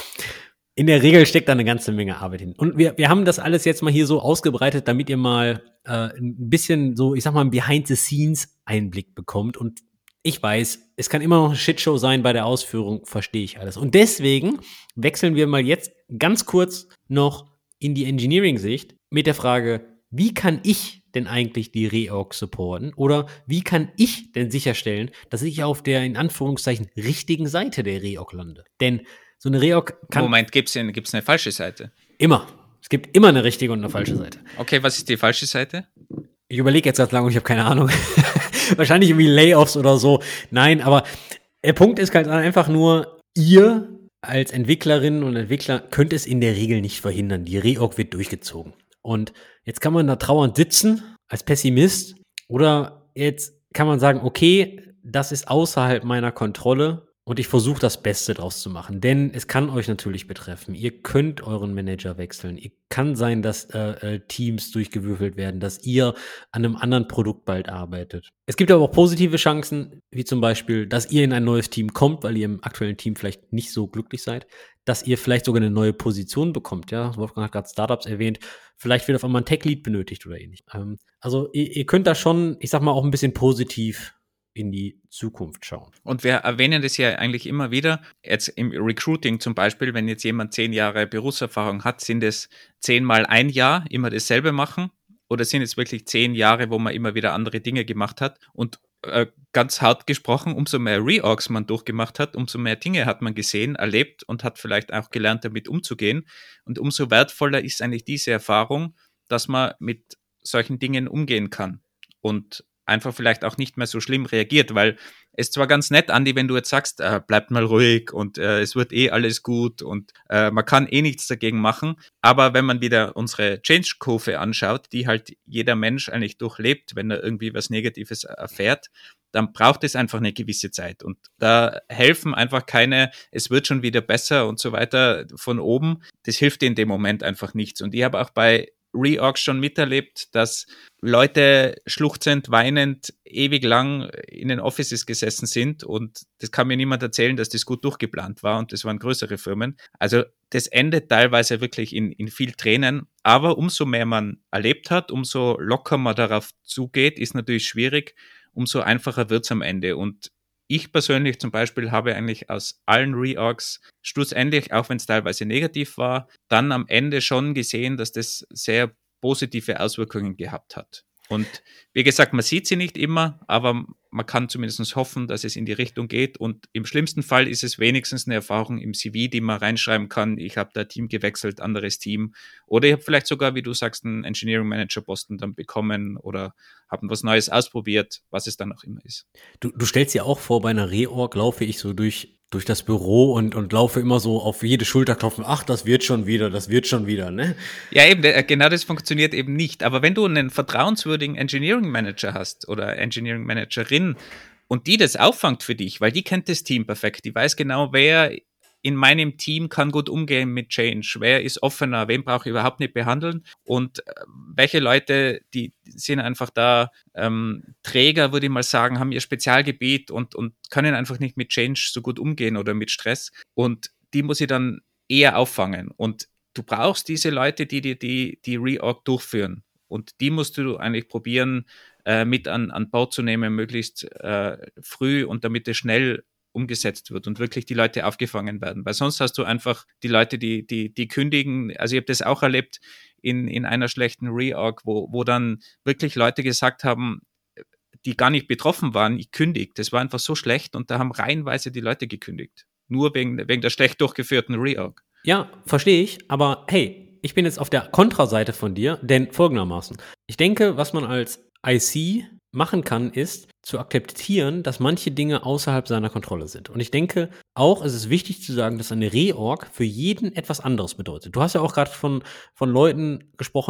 In der Regel steckt da eine ganze Menge Arbeit hin. Und wir, wir haben das alles jetzt mal hier so ausgebreitet, damit ihr mal äh, ein bisschen so, ich sag mal, einen Behind-the-Scenes-Einblick bekommt. Und ich weiß, es kann immer noch eine Shitshow sein bei der Ausführung, verstehe ich alles. Und deswegen wechseln wir mal jetzt ganz kurz noch in die Engineering-Sicht mit der Frage, wie kann ich denn eigentlich die Reorg supporten? Oder wie kann ich denn sicherstellen, dass ich auf der, in Anführungszeichen, richtigen Seite der Reorg lande? Denn so eine Reorg kann... Moment, gibt es eine, gibt's eine falsche Seite? Immer. Es gibt immer eine richtige und eine falsche Seite. Okay, was ist die falsche Seite? Ich überlege jetzt ganz lange und ich habe keine Ahnung. Wahrscheinlich irgendwie Layoffs oder so. Nein, aber der Punkt ist halt einfach nur, ihr als Entwicklerinnen und Entwickler könnt es in der Regel nicht verhindern. Die Reorg wird durchgezogen. Und jetzt kann man da trauernd sitzen als Pessimist oder jetzt kann man sagen, okay, das ist außerhalb meiner Kontrolle. Und ich versuche das Beste draus zu machen, denn es kann euch natürlich betreffen. Ihr könnt euren Manager wechseln. Ihr kann sein, dass äh, Teams durchgewürfelt werden, dass ihr an einem anderen Produkt bald arbeitet. Es gibt aber auch positive Chancen, wie zum Beispiel, dass ihr in ein neues Team kommt, weil ihr im aktuellen Team vielleicht nicht so glücklich seid, dass ihr vielleicht sogar eine neue Position bekommt. Ja, Wolfgang hat gerade Startups erwähnt. Vielleicht wird auf einmal ein Tech-Lead benötigt oder ähnlich. Ähm, also ihr, ihr könnt da schon, ich sag mal, auch ein bisschen positiv in die Zukunft schauen. Und wir erwähnen das ja eigentlich immer wieder, jetzt im Recruiting zum Beispiel, wenn jetzt jemand zehn Jahre Berufserfahrung hat, sind es zehnmal ein Jahr immer dasselbe machen oder sind es wirklich zehn Jahre, wo man immer wieder andere Dinge gemacht hat und äh, ganz hart gesprochen, umso mehr Reorgs man durchgemacht hat, umso mehr Dinge hat man gesehen, erlebt und hat vielleicht auch gelernt, damit umzugehen und umso wertvoller ist eigentlich diese Erfahrung, dass man mit solchen Dingen umgehen kann und einfach vielleicht auch nicht mehr so schlimm reagiert, weil es zwar ganz nett, Andi, wenn du jetzt sagst, äh, bleibt mal ruhig und äh, es wird eh alles gut und äh, man kann eh nichts dagegen machen, aber wenn man wieder unsere Change-Kurve anschaut, die halt jeder Mensch eigentlich durchlebt, wenn er irgendwie was Negatives erfährt, dann braucht es einfach eine gewisse Zeit und da helfen einfach keine, es wird schon wieder besser und so weiter von oben, das hilft in dem Moment einfach nichts und ich habe auch bei Reorgs schon miterlebt, dass Leute schluchzend, weinend, ewig lang in den Offices gesessen sind und das kann mir niemand erzählen, dass das gut durchgeplant war und das waren größere Firmen. Also das endet teilweise wirklich in, in viel Tränen, aber umso mehr man erlebt hat, umso locker man darauf zugeht, ist natürlich schwierig, umso einfacher wird es am Ende und ich persönlich zum Beispiel habe eigentlich aus allen Reorgs schlussendlich, auch wenn es teilweise negativ war, dann am Ende schon gesehen, dass das sehr positive Auswirkungen gehabt hat. Und wie gesagt, man sieht sie nicht immer, aber man kann zumindest hoffen, dass es in die Richtung geht. Und im schlimmsten Fall ist es wenigstens eine Erfahrung im C V, die man reinschreiben kann. Ich habe da Team gewechselt, anderes Team. Oder ich habe vielleicht sogar, wie du sagst, einen Engineering Manager Posten dann bekommen oder habe was Neues ausprobiert, was es dann auch immer ist. Du, du stellst dir auch vor, bei einer Reorg laufe ich so durch durch das Büro und, und laufe immer so auf jede Schulter klopfen, ach, das wird schon wieder, das wird schon wieder, ne? Ja, eben, genau das funktioniert eben nicht. Aber wenn du einen vertrauenswürdigen Engineering Manager hast oder Engineering Managerin und die das auffangt für dich, weil die kennt das Team perfekt, die weiß genau, wer in meinem Team kann gut umgehen mit Change, wer ist offener, wen brauche ich überhaupt nicht behandeln und welche Leute, die sind einfach da ähm, Träger, würde ich mal sagen, haben ihr Spezialgebiet und, und können einfach nicht mit Change so gut umgehen oder mit Stress und die muss ich dann eher auffangen und du brauchst diese Leute, die die, die, die Reorg durchführen und die musst du eigentlich probieren, äh, mit an, an Bord zu nehmen, möglichst äh, früh und damit es schnell umgesetzt wird und wirklich die Leute aufgefangen werden. Weil sonst hast du einfach die Leute, die, die, die kündigen. Also ich habe das auch erlebt in, in einer schlechten Reorg, wo, wo dann wirklich Leute gesagt haben, die gar nicht betroffen waren, ich kündige. Das war einfach so schlecht und da haben reihenweise die Leute gekündigt. Nur wegen, wegen der schlecht durchgeführten Reorg. Ja, verstehe ich, aber hey, ich bin jetzt auf der Kontraseite von dir, denn folgendermaßen. Ich denke, was man als I C machen kann, ist zu akzeptieren, dass manche Dinge außerhalb seiner Kontrolle sind. Und ich denke auch, es ist wichtig zu sagen, dass eine Reorg für jeden etwas anderes bedeutet. Du hast ja auch gerade von, von Leuten gesprochen,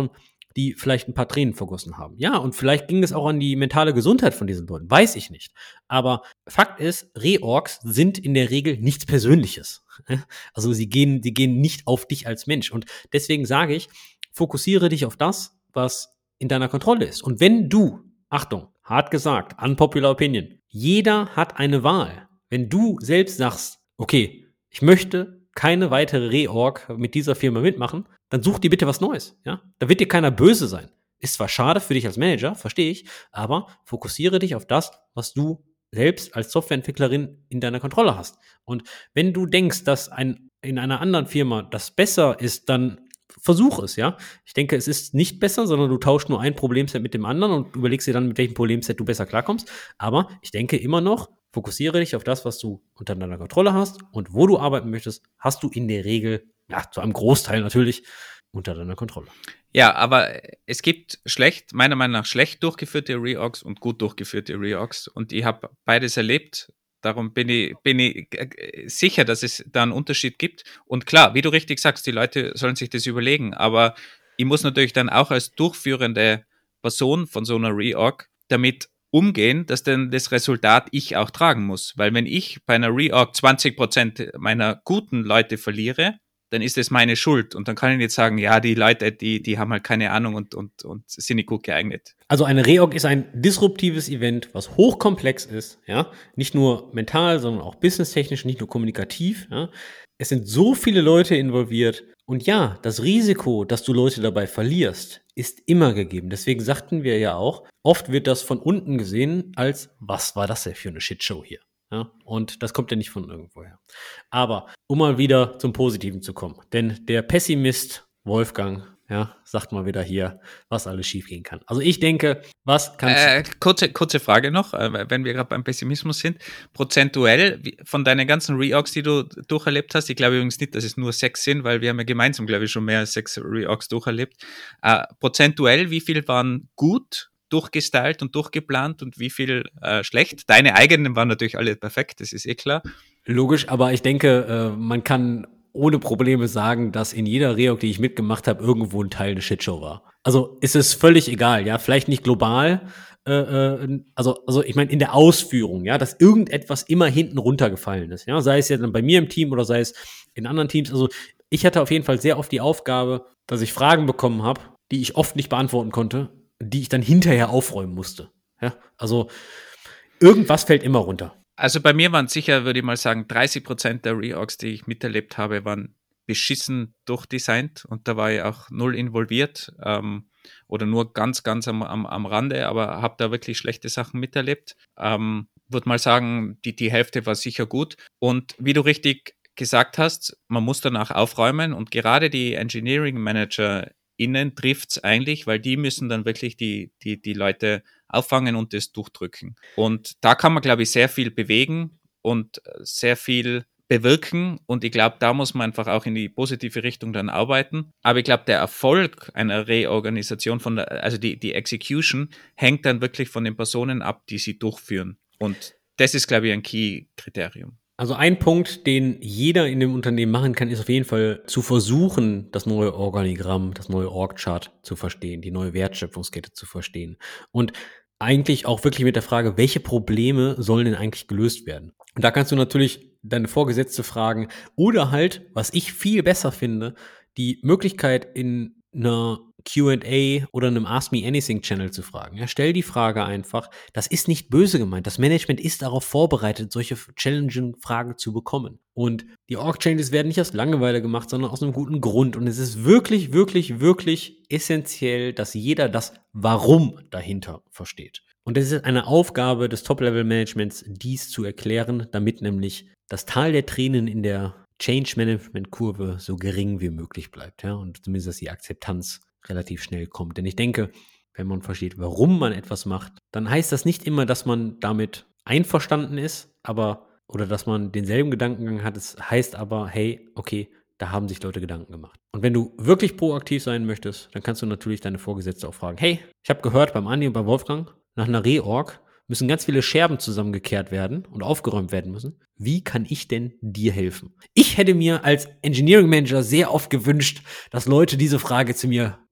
die vielleicht ein paar Tränen vergossen haben. Ja, und vielleicht ging es auch an die mentale Gesundheit von diesen Leuten, weiß ich nicht. Aber Fakt ist, Reorgs sind in der Regel nichts Persönliches. Also sie gehen, sie gehen nicht auf dich als Mensch. Und deswegen sage ich, fokussiere dich auf das, was in deiner Kontrolle ist. Und wenn du, Achtung, hart gesagt, unpopular opinion, jeder hat eine Wahl. Wenn du selbst sagst, okay, ich möchte keine weitere Reorg mit dieser Firma mitmachen, dann such dir bitte was Neues. Ja? Da wird dir keiner böse sein. Ist zwar schade für dich als Manager, verstehe ich, aber fokussiere dich auf das, was du selbst als Softwareentwicklerin in deiner Kontrolle hast. Und wenn du denkst, dass ein, in einer anderen Firma das besser ist, dann versuch es, ja. Ich denke, es ist nicht besser, sondern du tauschst nur ein Problemset mit dem anderen und überlegst dir dann, mit welchem Problemset du besser klarkommst. Aber ich denke immer noch, fokussiere dich auf das, was du unter deiner Kontrolle hast, und wo du arbeiten möchtest, hast du in der Regel, ja, zu einem Großteil natürlich, unter deiner Kontrolle. Ja, aber es gibt schlecht, meiner Meinung nach schlecht durchgeführte Reorgs und gut durchgeführte Reorgs, und ich habe beides erlebt. Darum bin ich, bin ich sicher, dass es da einen Unterschied gibt. Und klar, wie du richtig sagst, die Leute sollen sich das überlegen. Aber ich muss natürlich dann auch als durchführende Person von so einer Reorg damit umgehen, dass dann das Resultat ich auch tragen muss. Weil wenn ich bei einer Reorg zwanzig Prozent meiner guten Leute verliere, dann ist es meine Schuld. Und dann kann ich nicht sagen, ja, die Leute, die, die haben halt keine Ahnung und, und, und sind nicht gut geeignet. Also eine Reorg ist ein disruptives Event, was hochkomplex ist, ja, nicht nur mental, sondern auch businesstechnisch, nicht nur kommunikativ, ja. Es sind so viele Leute involviert, und ja, das Risiko, dass du Leute dabei verlierst, ist immer gegeben. Deswegen sagten wir ja auch, oft wird das von unten gesehen als, was war das denn für eine Shitshow hier? Ja, und das kommt ja nicht von irgendwoher. Aber um mal wieder zum Positiven zu kommen, denn der Pessimist Wolfgang, ja, sagt mal wieder hier, was alles schiefgehen kann. Also ich denke, was kann äh, kurze, kurze Frage noch, äh, wenn wir gerade beim Pessimismus sind. Prozentuell wie, von deinen ganzen Reorgs, die du durcherlebt hast, ich glaube übrigens nicht, dass es nur sechs sind, weil wir haben ja gemeinsam, glaube ich, schon mehr als sechs Reorgs durcherlebt. Äh, prozentuell, wie viel waren gut durchgestylt und durchgeplant und wie viel äh, schlecht? Deine eigenen waren natürlich alle perfekt, das ist eh klar. Logisch, aber ich denke, äh, man kann ohne Probleme sagen, dass in jeder Reorg, die ich mitgemacht habe, irgendwo ein Teil eine Shitshow war. Also ist es völlig egal, ja, vielleicht nicht global, äh, äh, also, also ich meine in der Ausführung, ja, dass irgendetwas immer hinten runtergefallen ist, ja, sei es jetzt bei mir im Team oder sei es in anderen Teams. Also ich hatte auf jeden Fall sehr oft die Aufgabe, dass ich Fragen bekommen habe, die ich oft nicht beantworten konnte, die ich dann hinterher aufräumen musste. Ja, also irgendwas fällt immer runter. Also bei mir waren sicher, würde ich mal sagen, dreißig Prozent der Reorgs, die ich miterlebt habe, waren beschissen durchdesignt, und da war ich auch null involviert ähm, oder nur ganz, ganz am, am, am Rande, aber habe da wirklich schlechte Sachen miterlebt. Ähm, würde mal sagen, die, die Hälfte war sicher gut, und wie du richtig gesagt hast, man muss danach aufräumen, und gerade die Engineering Manager innen trifft es eigentlich, weil die müssen dann wirklich die, die, die Leute auffangen und das durchdrücken. Und da kann man, glaube ich, sehr viel bewegen und sehr viel bewirken, und ich glaube, da muss man einfach auch in die positive Richtung dann arbeiten. Aber ich glaube, der Erfolg einer Reorganisation, von der, also die, die Execution, hängt dann wirklich von den Personen ab, die sie durchführen. Und das ist, glaube ich, ein Key-Kriterium. Also ein Punkt, den jeder in dem Unternehmen machen kann, ist auf jeden Fall zu versuchen, das neue Organigramm, das neue Org-Chart zu verstehen, die neue Wertschöpfungskette zu verstehen. Und eigentlich auch wirklich mit der Frage, welche Probleme sollen denn eigentlich gelöst werden? Und da kannst du natürlich deine Vorgesetzte fragen, oder halt, was ich viel besser finde, die Möglichkeit in einer Q and A oder einem Ask Me Anything Channel zu fragen. Ja, stell die Frage einfach. Das ist nicht böse gemeint. Das Management ist darauf vorbereitet, solche challenging Fragen zu bekommen. Und die Org-Changes werden nicht aus Langeweile gemacht, sondern aus einem guten Grund. Und es ist wirklich, wirklich, wirklich essentiell, dass jeder das Warum dahinter versteht. Und es ist eine Aufgabe des Top-Level-Managements, dies zu erklären, damit nämlich das Tal der Tränen in der Change-Management-Kurve so gering wie möglich bleibt, ja, und zumindest, dass die Akzeptanz relativ schnell kommt. Denn ich denke, wenn man versteht, warum man etwas macht, dann heißt das nicht immer, dass man damit einverstanden ist, aber, oder dass man denselben Gedankengang hat. Es heißt aber, hey, okay, da haben sich Leute Gedanken gemacht. Und wenn du wirklich proaktiv sein möchtest, dann kannst du natürlich deine Vorgesetzte auch fragen, hey, ich habe gehört beim Andi und bei Wolfgang, nach einer Reorg müssen ganz viele Scherben zusammengekehrt werden und aufgeräumt werden müssen. Wie kann ich denn dir helfen? Ich hätte mir als Engineering Manager sehr oft gewünscht, dass Leute diese Frage zu mir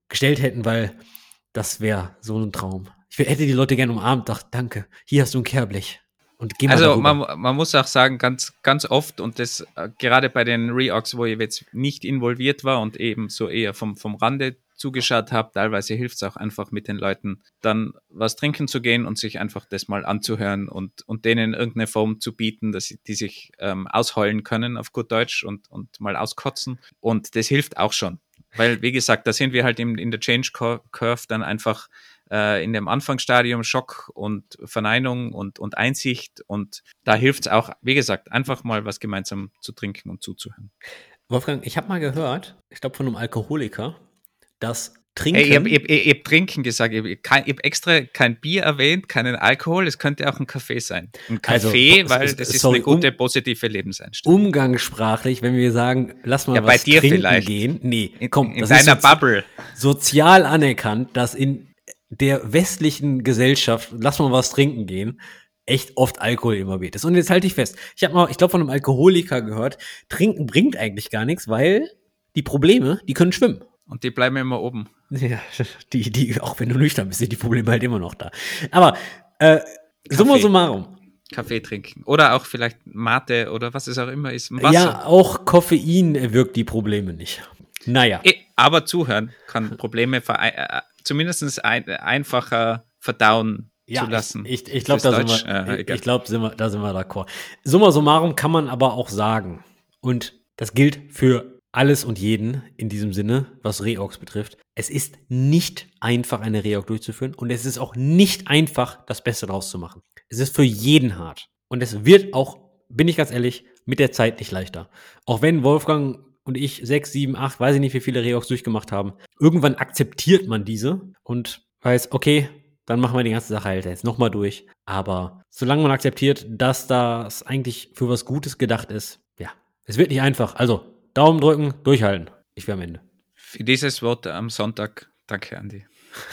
gestellt hätten, weil das wäre so ein Traum. Ich hätte die Leute gerne umarmt, dachte, danke, hier hast du ein Kehrblech. Und geh mal also darüber. man, man muss auch sagen, ganz, ganz oft, und das äh, gerade bei den Reorgs, wo ich jetzt nicht involviert war und eben so eher vom, vom Rande zugeschaut habe, teilweise hilft es auch einfach mit den Leuten dann was trinken zu gehen und sich einfach das mal anzuhören und, und denen irgendeine Form zu bieten, dass sie, die sich ähm, ausheulen können auf gut Deutsch und, und mal auskotzen. Und das hilft auch schon. Weil, wie gesagt, da sind wir halt in, in der Change Curve dann einfach äh, in dem Anfangsstadium Schock und Verneinung und, und Einsicht. Und da hilft es auch, wie gesagt, einfach mal was gemeinsam zu trinken und zuzuhören. Wolfgang, ich habe mal gehört, ich glaube von einem Alkoholiker, dass Trinken... Hey, ich habe hab, ich hab Trinken gesagt, ich habe hab extra kein Bier erwähnt, keinen Alkohol, es könnte auch ein Kaffee sein. Ein Kaffee, also, weil das ist sorry, eine gute, um, positive Lebenseinstellung. Umgangssprachlich, wenn wir sagen, lass mal ja, was bei dir trinken vielleicht. gehen. Nee, komm, in, das in ist deiner sozi- Bubble. sozial anerkannt, dass in der westlichen Gesellschaft, lass mal was trinken gehen, echt oft Alkohol involviert ist. Und jetzt halte ich fest, ich habe mal, ich glaube von einem Alkoholiker gehört, Trinken bringt eigentlich gar nichts, weil die Probleme, die können schwimmen. Und die bleiben immer oben. Ja, die, die, auch wenn du nüchtern bist, sind die Probleme halt immer noch da. Aber, äh, summa summarum. Kaffee trinken. Oder auch vielleicht Mate oder was es auch immer ist. Wasser. Ja, auch Koffein wirkt die Probleme nicht. Naja. Aber zuhören kann Probleme verein- äh, zumindest ein, einfacher verdauen ja, zu lassen. Ich, ich, ich glaube, da, sind wir, äh, ich, ich glaub, sind wir, da sind wir d'accord. Summa summarum kann man aber auch sagen. Und das gilt für alles und jeden in diesem Sinne, was Reorgs betrifft. Es ist nicht einfach, eine Reorg durchzuführen und es ist auch nicht einfach, das Beste draus zu machen. Es ist für jeden hart. Und es wird auch, bin ich ganz ehrlich, mit der Zeit nicht leichter. Auch wenn Wolfgang und ich sechs, sieben, acht, weiß ich nicht, wie viele Reorgs durchgemacht haben, irgendwann akzeptiert man diese und weiß, okay, dann machen wir die ganze Sache halt jetzt nochmal durch. Aber solange man akzeptiert, dass das eigentlich für was Gutes gedacht ist, ja, es wird nicht einfach. Also, Daumen drücken, durchhalten. Ich wäre am Ende. Für dieses Wort am Sonntag, danke, Andi.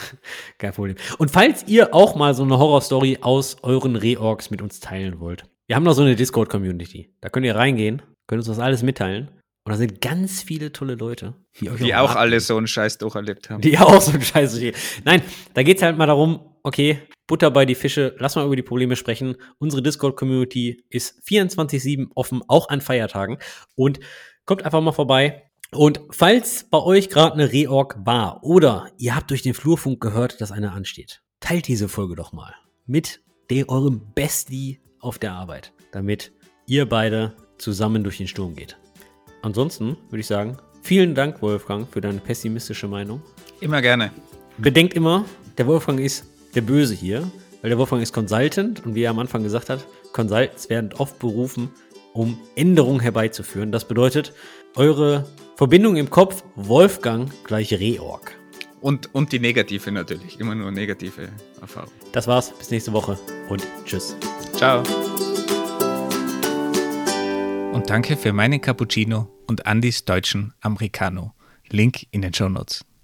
Kein Problem. Und falls ihr auch mal so eine Horrorstory aus euren Reorgs mit uns teilen wollt, wir haben noch so eine Discord-Community. Da könnt ihr reingehen, könnt uns das alles mitteilen. Und da sind ganz viele tolle Leute, die, euch die auch, auch alle so einen Scheiß durcherlebt haben. Die auch so einen Scheiß durcherlebt haben. Nein, da geht es halt mal darum, okay, Butter bei die Fische, lass mal über die Probleme sprechen. Unsere Discord-Community ist vierundzwanzig sieben offen, auch an Feiertagen. Und kommt einfach mal vorbei. Und falls bei euch gerade eine Reorg war oder ihr habt durch den Flurfunk gehört, dass eine ansteht, teilt diese Folge doch mal mit dem, eurem Bestie auf der Arbeit, damit ihr beide zusammen durch den Sturm geht. Ansonsten würde ich sagen, vielen Dank, Wolfgang, für deine pessimistische Meinung. Immer gerne. Bedenkt immer, der Wolfgang ist der Böse hier, weil der Wolfgang ist Consultant und wie er am Anfang gesagt hat, Consultants werden oft berufen, um Änderungen herbeizuführen. Das bedeutet, eure Verbindung im Kopf, Wolfgang gleich Reorg. Und, und die negative natürlich, immer nur negative Erfahrung. Das war's, bis nächste Woche und tschüss. Ciao. Und danke für meinen Cappuccino und Andys deutschen Americano. Link in den Shownotes.